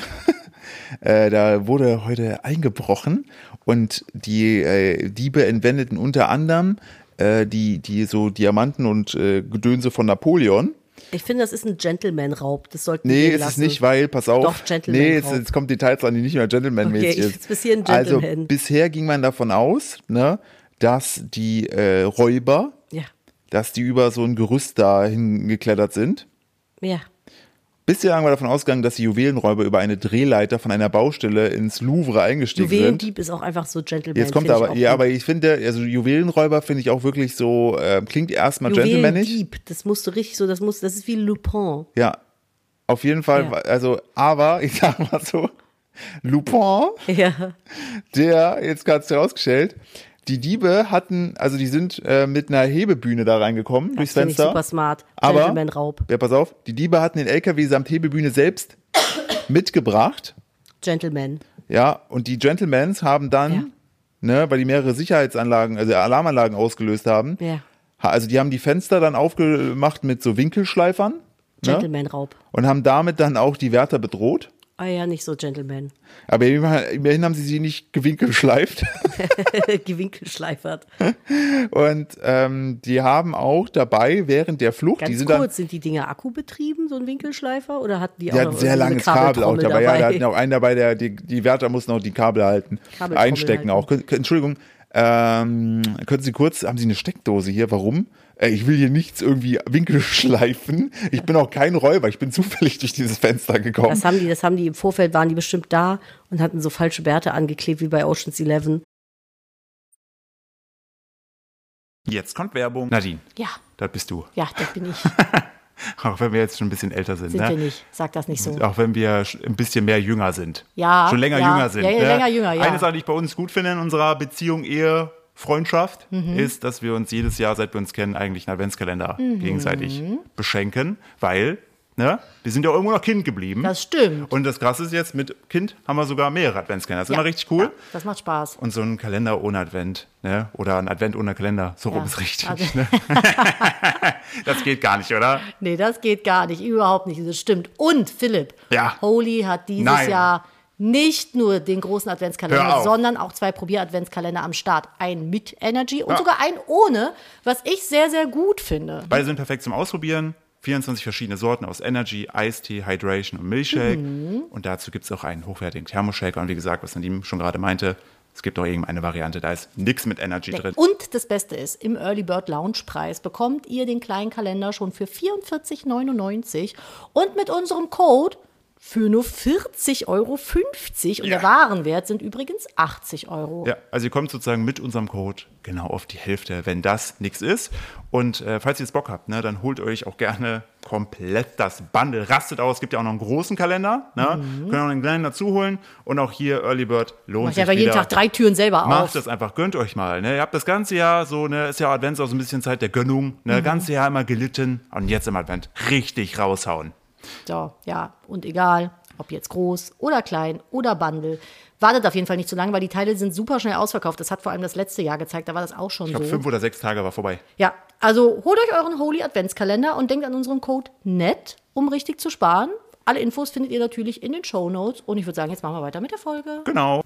A: da wurde heute eingebrochen und die Diebe entwendeten unter anderem die so Diamanten und Gedönse von Napoleon.
B: Ich finde, das ist ein Gentleman-Raub. Das sollten
A: wir ist es nicht, weil, pass auf.
B: Doch, Gentleman-Raub.
A: Jetzt kommt Details an, die nicht mehr Gentleman-mäßig ist.
B: Jetzt bist hier ein Gentleman.
A: Also bisher ging man davon aus, ne, dass die Räuber, dass die über so ein Gerüst da hingeklettert sind.
B: Ja.
A: Bisher haben wir davon ausgegangen, dass die Juwelenräuber über eine Drehleiter von einer Baustelle ins Louvre eingestiegen sind.
B: Juwelendieb ist auch einfach so Gentleman.
A: Jetzt kommt aber ich finde, also Juwelenräuber finde ich auch wirklich so, klingt erstmal gentlemanisch.
B: Juwelendieb, das musst du richtig so, das ist wie Lupin.
A: Ja, auf jeden Fall, also, aber ich sag mal so, Lupin, der, jetzt ganz herausgestellt, die Diebe die sind mit einer Hebebühne da reingekommen durchs Fenster.
B: Super smart.
A: Gentleman-Raub. Ja, pass auf, die Diebe hatten den LKW samt Hebebühne selbst mitgebracht.
B: Gentleman.
A: Ja, und die Gentlemans haben dann, weil die mehrere Sicherheitsanlagen, also Alarmanlagen ausgelöst haben, also die haben die Fenster dann aufgemacht mit so Winkelschleifern.
B: Gentleman-Raub.
A: Und haben damit dann auch die Wärter bedroht.
B: Ah ja, nicht so Gentleman.
A: Aber immerhin haben sie nicht gewinkelschleift.
B: Gewinkelschleifert.
A: Und die haben auch dabei während der Flucht...
B: Sind die Dinger akkubetrieben, so ein Winkelschleifer? Oder hatten die auch noch
A: ein sehr langes Kabel auch dabei. Ja, da hatten auch einen dabei, die Wärter mussten auch die Kabel halten. Einstecken auch. Entschuldigung, können Sie kurz, haben Sie eine Steckdose hier? Warum? Ich will hier nichts irgendwie Winkelschleifen. Ich bin auch kein Räuber. Ich bin zufällig durch dieses Fenster gekommen.
B: Das haben die im Vorfeld, waren die bestimmt da und hatten so falsche Bärte angeklebt wie bei Ocean's 11.
A: Jetzt kommt Werbung. Nadine.
B: Ja.
A: Das bist du.
B: Ja, das bin ich.
A: Auch wenn wir jetzt schon ein bisschen älter sind.
B: Sind wir nicht. Sag das nicht so.
A: Auch wenn wir ein bisschen mehr jünger sind.
B: Ja.
A: Schon länger jünger sind.
B: Ja, länger jünger, ja.
A: Eine Sache, die ich bei uns gut finde in unserer Beziehung, Ehe, Freundschaft, ist, dass wir uns jedes Jahr, seit wir uns kennen, eigentlich einen Adventskalender gegenseitig beschenken, weil Ne? Die sind ja irgendwo noch Kind geblieben.
B: Das stimmt.
A: Und das Krasse ist jetzt, mit Kind haben wir sogar mehrere Adventskalender. Das ist immer richtig cool.
B: Ja, das macht Spaß.
A: Und so ein Kalender ohne Advent, ne? Oder ein Advent ohne Kalender, so rum ist richtig.
B: Also,
A: Ne? Das geht gar nicht, oder?
B: nee, das geht gar nicht, überhaupt nicht. Das stimmt. Und Philipp,
A: Ja.
B: Holy hat dieses Jahr nicht nur den großen
A: Hör
B: Adventskalender,
A: auf.
B: sondern auch 2 Probier-Adventskalender am Start. Einen mit Energy und sogar einen ohne, was ich sehr, sehr gut finde.
A: Beide sind perfekt zum Ausprobieren. 24 verschiedene Sorten aus Energy, Eistee, Hydration und Milchshake. Und dazu gibt es auch einen hochwertigen Thermoshaker. Und wie gesagt, was Nadine schon gerade meinte, es gibt auch irgendeine Variante, da ist nichts mit Energy drin.
B: Und das Beste ist, im Early Bird Lounge Preis bekommt ihr den kleinen Kalender schon für 44,99 und mit unserem Code für nur 40,50 € und der Warenwert sind übrigens 80 €.
A: Ja, also ihr kommt sozusagen mit unserem Code genau auf die Hälfte, wenn das nichts ist. Und falls ihr jetzt Bock habt, ne, dann holt euch auch gerne komplett das Bundle. Rastet aus, es gibt ja auch noch einen großen Kalender. Ne? Könnt auch einen kleinen dazu holen. Und auch hier Early Bird lohnt
B: Macht
A: sich
B: ja aber jeden
A: wieder.
B: Tag 3 Türen selber auf.
A: Macht das einfach, gönnt euch mal. Ne? Ihr habt das ganze Jahr so, ne, ist ja Advent auch so ein bisschen Zeit der Gönnung. Ne? Ganze Jahr immer gelitten und jetzt im Advent richtig raushauen.
B: So, ja, und egal, ob jetzt groß oder klein oder Bundle, wartet auf jeden Fall nicht zu lange, weil die Teile sind super schnell ausverkauft. Das hat vor allem das letzte Jahr gezeigt, da war das auch schon
A: Ich
B: so.
A: glaube, 5 oder 6 Tage war vorbei.
B: Ja, also holt euch euren Holy Adventskalender und denkt an unseren Code NET, um richtig zu sparen. Alle Infos findet ihr natürlich in den Shownotes. Und ich würde sagen, jetzt machen wir weiter mit der Folge.
A: Genau.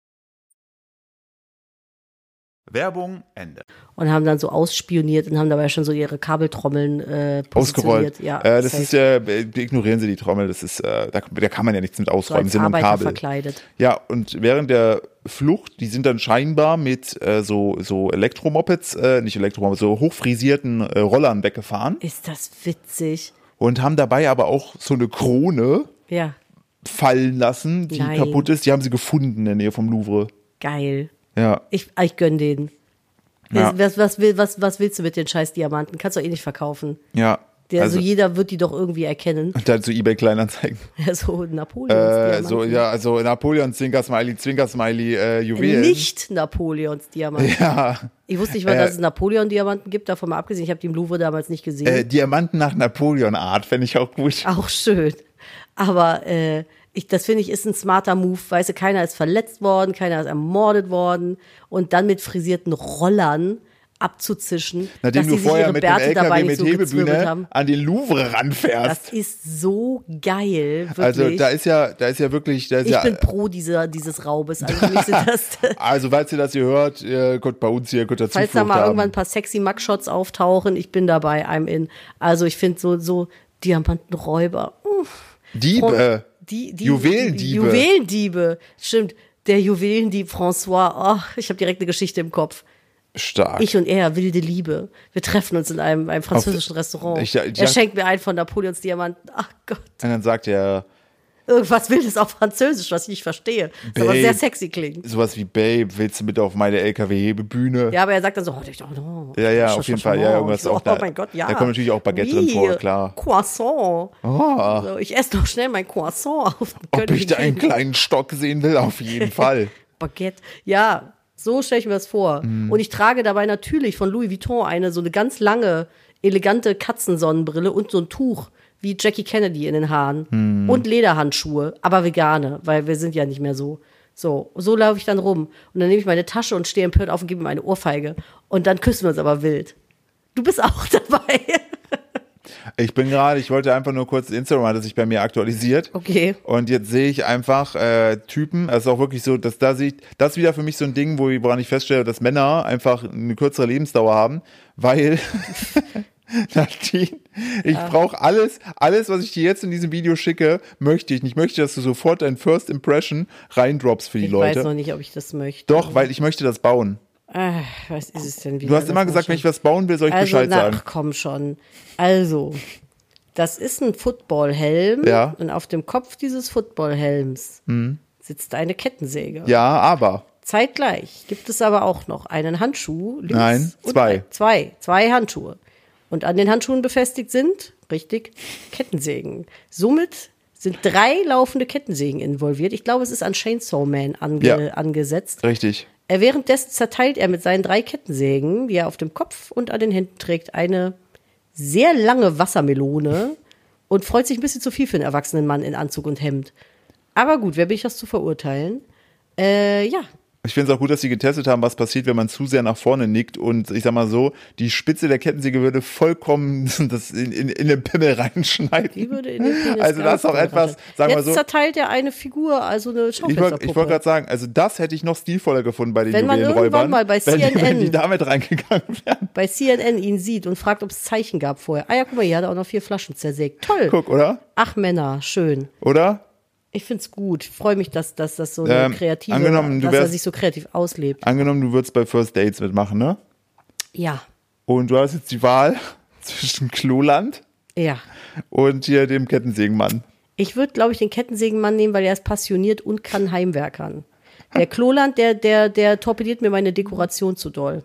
A: Werbung, Ende.
B: Und haben dann so ausspioniert und haben dabei schon so ihre Kabeltrommeln positioniert.
A: Ausgerollt.
B: Ja,
A: das
B: safe.
A: ist ja, ignorieren Sie die Trommel, das ist, da kann man ja nichts mit
B: so
A: ausräumen,
B: als
A: sind nur ein
B: Arbeiter
A: Kabel.
B: verkleidet.
A: Ja, und während der Flucht, die sind dann scheinbar mit so Elektromopeds, nicht Elektromopeds, so hochfrisierten Rollern weggefahren
B: Ist das witzig?
A: und haben dabei aber auch so eine Krone
B: Ja,
A: fallen lassen, die
B: Nein.
A: kaputt ist. Die haben sie gefunden in der Nähe vom Louvre.
B: geil.
A: Ja.
B: Ich gönn denen.
A: Ja.
B: Was willst du mit den scheiß Diamanten? Kannst du doch eh nicht verkaufen.
A: Ja.
B: Also jeder wird die doch irgendwie erkennen.
A: und dann zu eBay Kleinanzeigen.
B: So Napoleons-Diamanten.
A: so Napoleon, Zwinker-Smiley, Juwelen.
B: Nicht Napoleons-Diamanten.
A: Ja.
B: Ich wusste nicht mal, dass es Napoleon-Diamanten gibt, davon mal abgesehen. Ich habe die im Louvre damals nicht gesehen.
A: Diamanten nach Napoleon-Art, fände ich auch gut.
B: Auch schön. Aber das finde ich ist ein smarter Move. Weißt du, keiner ist verletzt worden, keiner ist ermordet worden. Und dann mit frisierten Rollern abzuzischen,
A: Nachdem
B: dass
A: du
B: die sich
A: vorher
B: ihre
A: mit dem
B: Bärte dabei
A: LKW
B: nicht
A: mit
B: so gezwirbelt
A: Hebebühne
B: haben.
A: an den Louvre ranfährst.
B: Das ist so geil, wirklich.
A: Also da ist ja wirklich,
B: ich bin pro dieses Raubes. Also für mich sind das,
A: also falls ihr das hier hört, ihr könnt bei uns hier kurz dazu
B: falls da mal irgendwann ein paar sexy Mugshots auftauchen, ich bin dabei, I'm in. Also ich finde so Diamantenräuber.
A: Diebe.
B: Die
A: Juwelendiebe.
B: Juwelendiebe. Stimmt. Der Juwelendieb François. Oh, ich habe direkt eine Geschichte im Kopf.
A: Stark.
B: Ich und er, wilde Liebe. Wir treffen uns in einem französischen Restaurant. Er schenkt mir einen von Napoleons Diamanten. Ach Gott.
A: Und dann sagt er
B: Irgendwas Wildes auf Französisch, was ich nicht verstehe. Das aber
A: Babe.
B: sehr sexy klingt.
A: sowas wie Babe, willst du mit auf meine LKW-Hebebühne?
B: Ja, aber er sagt dann so, oh,
A: Ja, auf jeden Fall. Ja, irgendwas auch da.
B: Oh mein Gott, ja.
A: Da kommt natürlich auch Baguette drin vor, klar.
B: Croissant.
A: Oh,
B: So, ich esse noch schnell mein Croissant auf dem
A: ob ich da einen kleinen Stock sehen will? Auf jeden Fall.
B: Baguette. Ja, so stelle ich mir das vor. Und ich trage dabei natürlich von Louis Vuitton so eine ganz lange, elegante Katzensonnenbrille und so ein Tuch wie Jackie Kennedy in den Haaren. Und Lederhandschuhe, aber vegane, weil wir sind ja nicht mehr so. So laufe ich dann rum. Und dann nehme ich meine Tasche und stehe empört auf und gebe ihm eine Ohrfeige. Und dann küssen wir uns aber wild. Du bist auch dabei.
A: Ich wollte einfach nur kurz Instagram hat sich bei mir aktualisiert.
B: Okay.
A: Und jetzt sehe ich einfach Typen, also auch wirklich so, das ist wieder für mich so ein Ding, woran ich feststelle, dass Männer einfach eine kürzere Lebensdauer haben, weil Nadine, ich brauche alles, was ich dir jetzt in diesem Video schicke, möchte ich nicht. Ich möchte, dass du sofort dein First Impression reindroppst für die
B: Ich
A: Leute.
B: weiß noch nicht, ob ich das möchte.
A: Doch, weil ich möchte das bauen.
B: Was ist es denn wieder?
A: Du hast immer gesagt, wenn ich was bauen will, soll ich Bescheid sagen.
B: Ach komm schon. Also, das ist ein Footballhelm.
A: Ja.
B: Und auf dem Kopf dieses Footballhelms sitzt eine Kettensäge.
A: Ja, aber.
B: Zeitgleich gibt es aber auch noch einen Handschuh. Links
A: Nein,
B: und
A: zwei.
B: Zwei Handschuhe. Und an den Handschuhen befestigt sind, richtig, Kettensägen. Somit sind 3 laufende Kettensägen involviert. Ich glaube, es ist an Chainsaw Man angesetzt.
A: Richtig.
B: Währenddessen zerteilt er mit seinen 3 Kettensägen, die er auf dem Kopf und an den Händen trägt, eine sehr lange Wassermelone und freut sich ein bisschen zu viel für einen erwachsenen Mann in Anzug und Hemd. Aber gut, wer bin ich, das zu verurteilen? Ja.
A: Ich finde es auch gut, dass sie getestet haben, was passiert, wenn man zu sehr nach vorne nickt und ich sag mal so, die Spitze der Kettensäge würde vollkommen das in den Pimmel reinschneiden.
B: Die würde in den Penis
A: also das ist auch etwas, sagen wir
B: Jetzt
A: so.
B: zerteilt er eine Figur, also eine
A: Ich wollte
B: Schaufensterpuppe.
A: gerade sagen, also das hätte ich noch stilvoller gefunden bei den
B: Wenn man
A: Juwelenräubern,
B: irgendwann mal bei
A: wenn
B: CNN
A: die damit reingegangen wären.
B: bei CNN ihn sieht und fragt, ob es Zeichen gab vorher. Ah ja, guck mal, hier hat er auch noch 4 Flaschen zersägt. Toll.
A: Guck, oder?
B: Ach Männer, schön.
A: Oder?
B: Ich find's gut. Ich freue mich, dass das so eine kreative,
A: angenommen,
B: dass er sich so kreativ auslebt.
A: Angenommen, du würdest bei First Dates mitmachen, ne?
B: Ja,
A: Und du hast jetzt die Wahl zwischen Kloland
B: ja.
A: und hier dem Kettensägenmann.
B: Ich würde, glaube ich, den Kettensägenmann nehmen, weil er ist passioniert und kann Heimwerkern. Der Kloland, der torpediert mir meine Dekoration zu doll.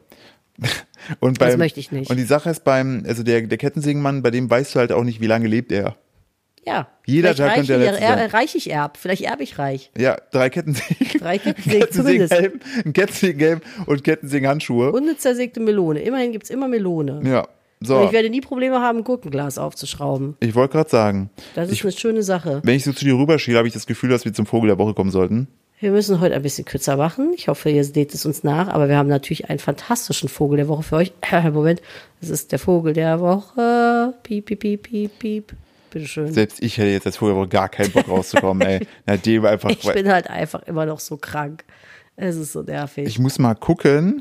A: Und
B: Das möchte ich nicht.
A: Und die Sache ist also der Kettensägenmann, bei dem weißt du halt auch nicht, wie lange lebt er.
B: Ja.
A: Jeder
B: Vielleicht
A: Tag könnte der letzte sein.
B: reich ich erb. Vielleicht erb ich reich.
A: Ja, 3 Kettensägen.
B: 3 Kettensägen zumindest.
A: Ein Kettensägenhelm und Kettensägenhandschuhe.
B: Und eine zersägte Melone. Immerhin gibt's immer Melone.
A: Ja,
B: Und
A: so.
B: ich werde nie Probleme haben, ein Gurkenglas aufzuschrauben.
A: Ich wollte gerade sagen,
B: Das ist eine schöne Sache.
A: wenn ich so zu dir rüberschiele, habe ich das Gefühl, dass wir zum Vogel der Woche kommen sollten.
B: Wir müssen heute ein bisschen kürzer machen. Ich hoffe, ihr seht es uns nach. Aber wir haben natürlich einen fantastischen Vogel der Woche für euch. Moment, es ist der Vogel der Woche. Piep, piep, piep, piep, piep. Bitteschön.
A: Selbst ich hätte jetzt als Vogel der Woche gar keinen Bock rauszukommen, ey. Na, dem einfach.
B: Ich bin halt einfach immer noch so krank. Es ist so nervig.
A: Ich muss mal gucken.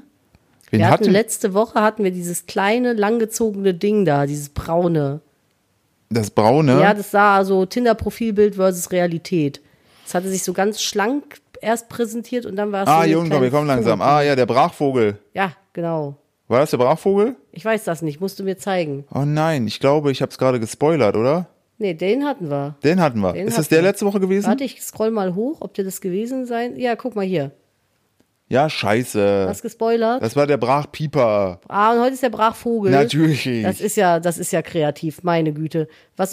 B: Letzte Woche hatten wir dieses kleine, langgezogene Ding da, dieses braune.
A: Das braune?
B: Ja, das sah so Tinder-Profilbild versus Realität. Das hatte sich so ganz schlank erst präsentiert und dann war es so eine
A: Junge,
B: kleine
A: wir kommen langsam.
B: Vogel.
A: Ja, der Brachvogel.
B: Ja, genau.
A: War das der Brachvogel?
B: Ich weiß das nicht, musst du mir zeigen.
A: Oh nein, ich glaube, ich habe es gerade gespoilert, oder?
B: Nee, den hatten wir.
A: Den hatten wir. Ist das der letzte Woche gewesen?
B: Warte, ich scroll mal hoch, ob der das gewesen sein. Ja, guck mal hier.
A: Ja, scheiße.
B: Hast gespoilert?
A: Das war der Brachpieper.
B: Und heute ist der Brachvogel.
A: Natürlich.
B: Das ist ja kreativ, meine Güte.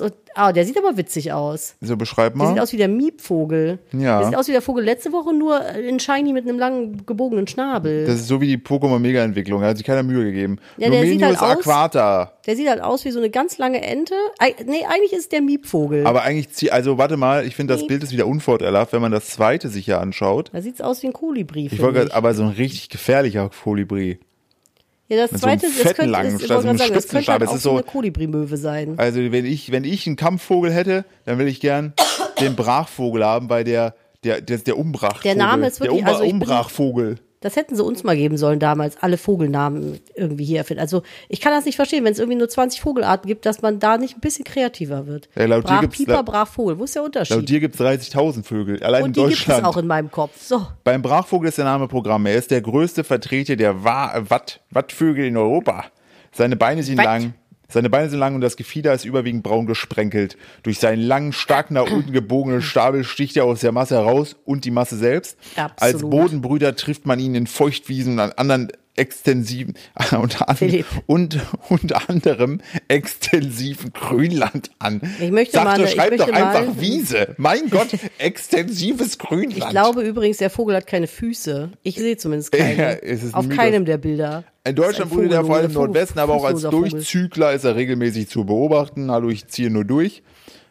B: Der sieht aber witzig aus.
A: So, beschreib
B: Der
A: mal.
B: sieht aus wie der Miepvogel.
A: Ja.
B: Der sieht aus wie der Vogel letzte Woche, nur in shiny mit einem langen, gebogenen Schnabel.
A: Das ist so wie die Pokémon-Mega-Entwicklung. Da hat sich keiner Mühe gegeben.
B: Ja, der sieht halt aus-
A: aquata.
B: Der sieht halt aus wie so eine ganz lange Ente. Nee, eigentlich ist es der Miepvogel.
A: Aber eigentlich, also warte mal, ich finde, das Bild ist wieder unvorteilhaft, wenn man das zweite sich hier anschaut.
B: Da sieht es aus wie ein Kolibri.
A: Ich wollte gerade, aber so ein richtig gefährlicher Kolibri.
B: Ja, das
A: mit so einem
B: zweite,
A: fetten langen
B: ich
A: Schnabel,
B: wollte gerade
A: so einem
B: sagen, das könnte halt
A: Spitzenschnabel.
B: auch
A: Es ist
B: so
A: so-
B: eine Kolibrimöwe sein.
A: Also wenn ich einen Kampfvogel hätte, dann will ich gern den Brachvogel haben, weil der Umbrachvogel.
B: Der Name ist wirklich-
A: der
B: also ich bin-
A: Umbrachvogel.
B: Das hätten sie uns mal geben sollen damals, alle Vogelnamen irgendwie hier erfinden. Also ich kann das nicht verstehen, wenn es irgendwie nur 20 Vogelarten gibt, dass man da nicht ein bisschen kreativer wird.
A: Ja, laut dir gibt's-
B: Brachpieper, Brachvogel, wo ist der Unterschied?
A: Laut dir gibt es 30.000 Vögel, allein in
B: Und die gibt
A: Deutschland.
B: es auch in meinem Kopf. So,
A: Beim Brachvogel ist der Name Programm. Er ist der größte Vertreter der Wattvögel in Europa. Seine Beine sind
B: Watt?
A: lang. Seine Beine sind lang und das Gefieder ist überwiegend braun gesprenkelt. Durch seinen langen, stark nach unten gebogenen Schnabel sticht er aus der Masse heraus und die Masse selbst.
B: Absolut.
A: Als Bodenbrüter trifft man ihn in Feuchtwiesen und an anderen extensiven,
B: Philipp.
A: unter anderem extensiven Grünland an.
B: Ich möchte
A: Sag
B: mal
A: doch,
B: eine- ich
A: schreib doch
B: möchte mal-
A: einfach Wiese. Mein Gott, extensives Grünland.
B: ich glaube übrigens, der Vogel hat keine Füße. Ich sehe zumindest keine.
A: Ja, es ist ein
B: Auf
A: Mythos.
B: keinem der Bilder.
A: In Deutschland
B: Das ist ein
A: brütet er vor allem im
B: Vogel,
A: Nordwesten, aber auch als
B: fußloser Vogel.
A: Durchzügler ist er regelmäßig zu beobachten. Hallo, ich ziehe nur durch.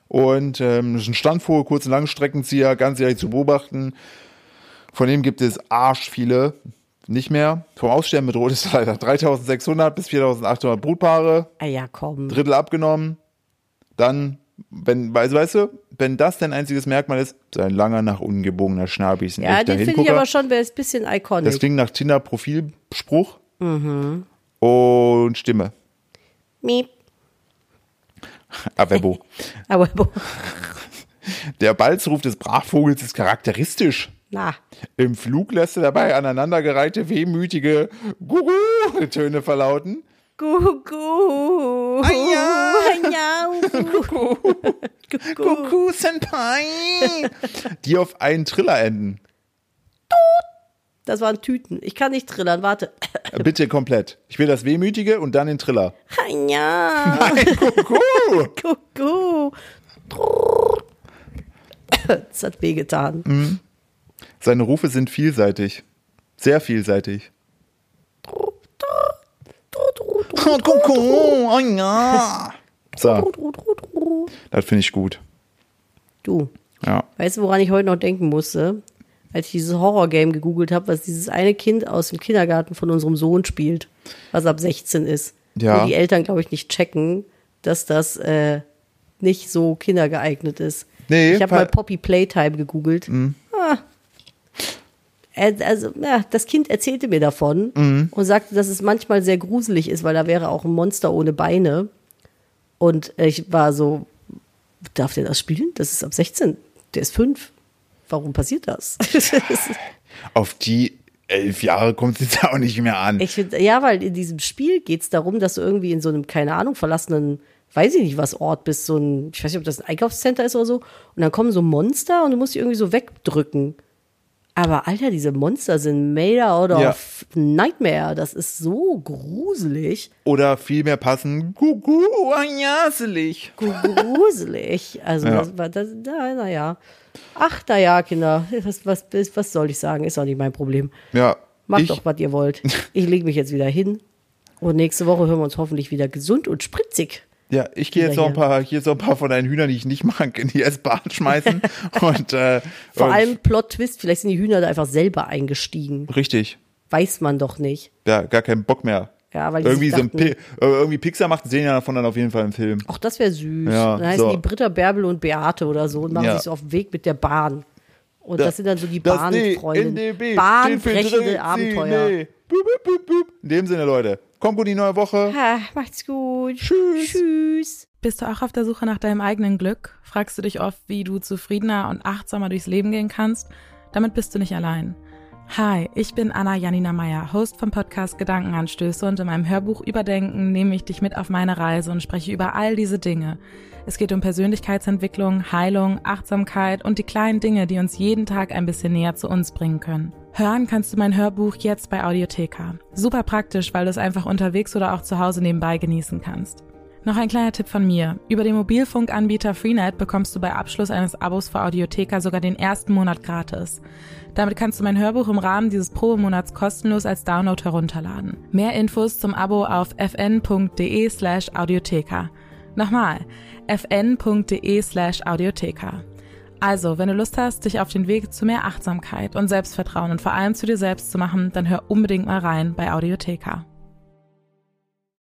A: Und ist ein Standvogel, Kurz- und Langstreckenzieher, ganzjährig zu beobachten. Von dem gibt es arsch viele. Nicht mehr. Vom Aussterben bedroht ist er leider 3.600 bis 4.800 Brutpaare.
B: Ah ja, komm.
A: Drittel abgenommen. Dann, weißt du, wenn das dein einziges Merkmal ist, sein langer, nach unten gebogener Schnabel ist ein
B: Ja,
A: echter
B: den finde ich
A: Hingucker.
B: aber schon, der ist ein bisschen iconic.
A: Das klingt nach Tinder-Profilspruch. Und Stimme.
B: Miep.
A: Avebo.
B: Aber,
A: Der Balzruf des Brachvogels ist charakteristisch.
B: na,
A: Im Flug lässt er dabei aneinandergereihte, wehmütige Guru-Töne verlauten.
B: Gugu.
A: Kuckuck, Senpai. Die auf einen Triller enden.
B: Das waren Tüten. Ich kann nicht trillern, warte.
A: Bitte komplett. Ich will das Wehmütige und dann den Triller.
B: Ja.
A: Kuckuck.
B: Gugu. Das hat wehgetan.
A: Seine Rufe sind vielseitig. Sehr vielseitig. Kuckuck, oh ja. So.
B: Euro.
A: Das finde ich gut.
B: Du,
A: Ja.
B: weißt du, woran ich heute noch denken musste? Als ich dieses Horror-Game gegoogelt habe, was dieses eine Kind aus dem Kindergarten von unserem Sohn spielt, was ab 16 ist.
A: Ja.
B: Wo die Eltern, glaube ich, nicht checken, dass das nicht so kindergeeignet ist.
A: Nee,
B: ich habe mal Poppy Playtime gegoogelt. Also, ja, das Kind erzählte mir davon und sagte, dass es manchmal sehr gruselig ist, weil da wäre auch ein Monster ohne Beine. Und ich war so, darf der das spielen? Das ist ab 16. Der ist 5. Warum passiert das?
A: Auf die 11 Jahre kommt es jetzt auch nicht mehr an.
B: Ich find, ja, weil in diesem Spiel geht es darum, dass du irgendwie in so einem, keine Ahnung, verlassenen, weiß ich nicht was, Ort bist, so ein, ich weiß nicht, ob das ein Einkaufscenter ist oder so, und dann kommen so Monster und du musst die irgendwie so wegdrücken. Aber Alter, diese Monster sind made out of Nightmare. Das ist so gruselig.
A: Oder vielmehr passen, jaselig.
B: Gruselig. Also,
A: Ja.
B: naja. Ach, naja, Kinder, was soll ich sagen? Ist auch nicht mein Problem.
A: Ja.
B: Macht doch, was ihr wollt. Ich lege mich jetzt wieder hin. Und nächste Woche hören wir uns hoffentlich wieder gesund und spritzig.
A: Ja, ich gehe jetzt noch ein paar von deinen Hühnern, die ich nicht mag, in die Essbahn schmeißen. Und,
B: Vor allem Plot-Twist, vielleicht sind die Hühner da einfach selber eingestiegen.
A: Richtig.
B: Weiß man doch nicht.
A: Ja, gar keinen Bock mehr.
B: Ja, weil die
A: irgendwie
B: sich dachten,
A: irgendwie Pixar macht 10 Jahre davon dann auf jeden Fall im Film.
B: ach, das wäre süß.
A: Ja,
B: dann heißen
A: so.
B: die Britta, Bärbel und Beate oder so und machen
A: Ja.
B: sich so auf den Weg mit der Bahn. Und das sind dann so die
A: Das
B: Bahnfreundinnen.
A: NDB
B: Bahnbrechende Abenteuer.
A: Bup, bup, bup, bup. In dem Sinne, Leute, kommt gut in die neue Woche.
B: Ha, macht's gut.
A: Tschüss.
B: Tschüss.
C: Bist du auch auf der Suche nach deinem eigenen Glück? Fragst du dich oft, wie du zufriedener und achtsamer durchs Leben gehen kannst? Damit bist du nicht allein. Hi, ich bin Anna Janina Meyer, Host vom Podcast Gedankenanstöße, und in meinem Hörbuch Überdenken nehme ich dich mit auf meine Reise und spreche über all diese Dinge. Es geht um Persönlichkeitsentwicklung, Heilung, Achtsamkeit und die kleinen Dinge, die uns jeden Tag ein bisschen näher zu uns bringen können. Hören kannst du mein Hörbuch jetzt bei Audiotheka. Super praktisch, weil du es einfach unterwegs oder auch zu Hause nebenbei genießen kannst. Noch ein kleiner Tipp von mir. Über den Mobilfunkanbieter Freenet bekommst du bei Abschluss eines Abos für Audiotheka sogar den ersten Monat gratis. Damit kannst du mein Hörbuch im Rahmen dieses Probemonats kostenlos als Download herunterladen. Mehr Infos zum Abo auf fn.de/Audiotheka. Nochmal, fn.de/Audiotheka. Also, wenn du Lust hast, dich auf den Weg zu mehr Achtsamkeit und Selbstvertrauen und vor allem zu dir selbst zu machen, dann hör unbedingt mal rein bei Audiotheka.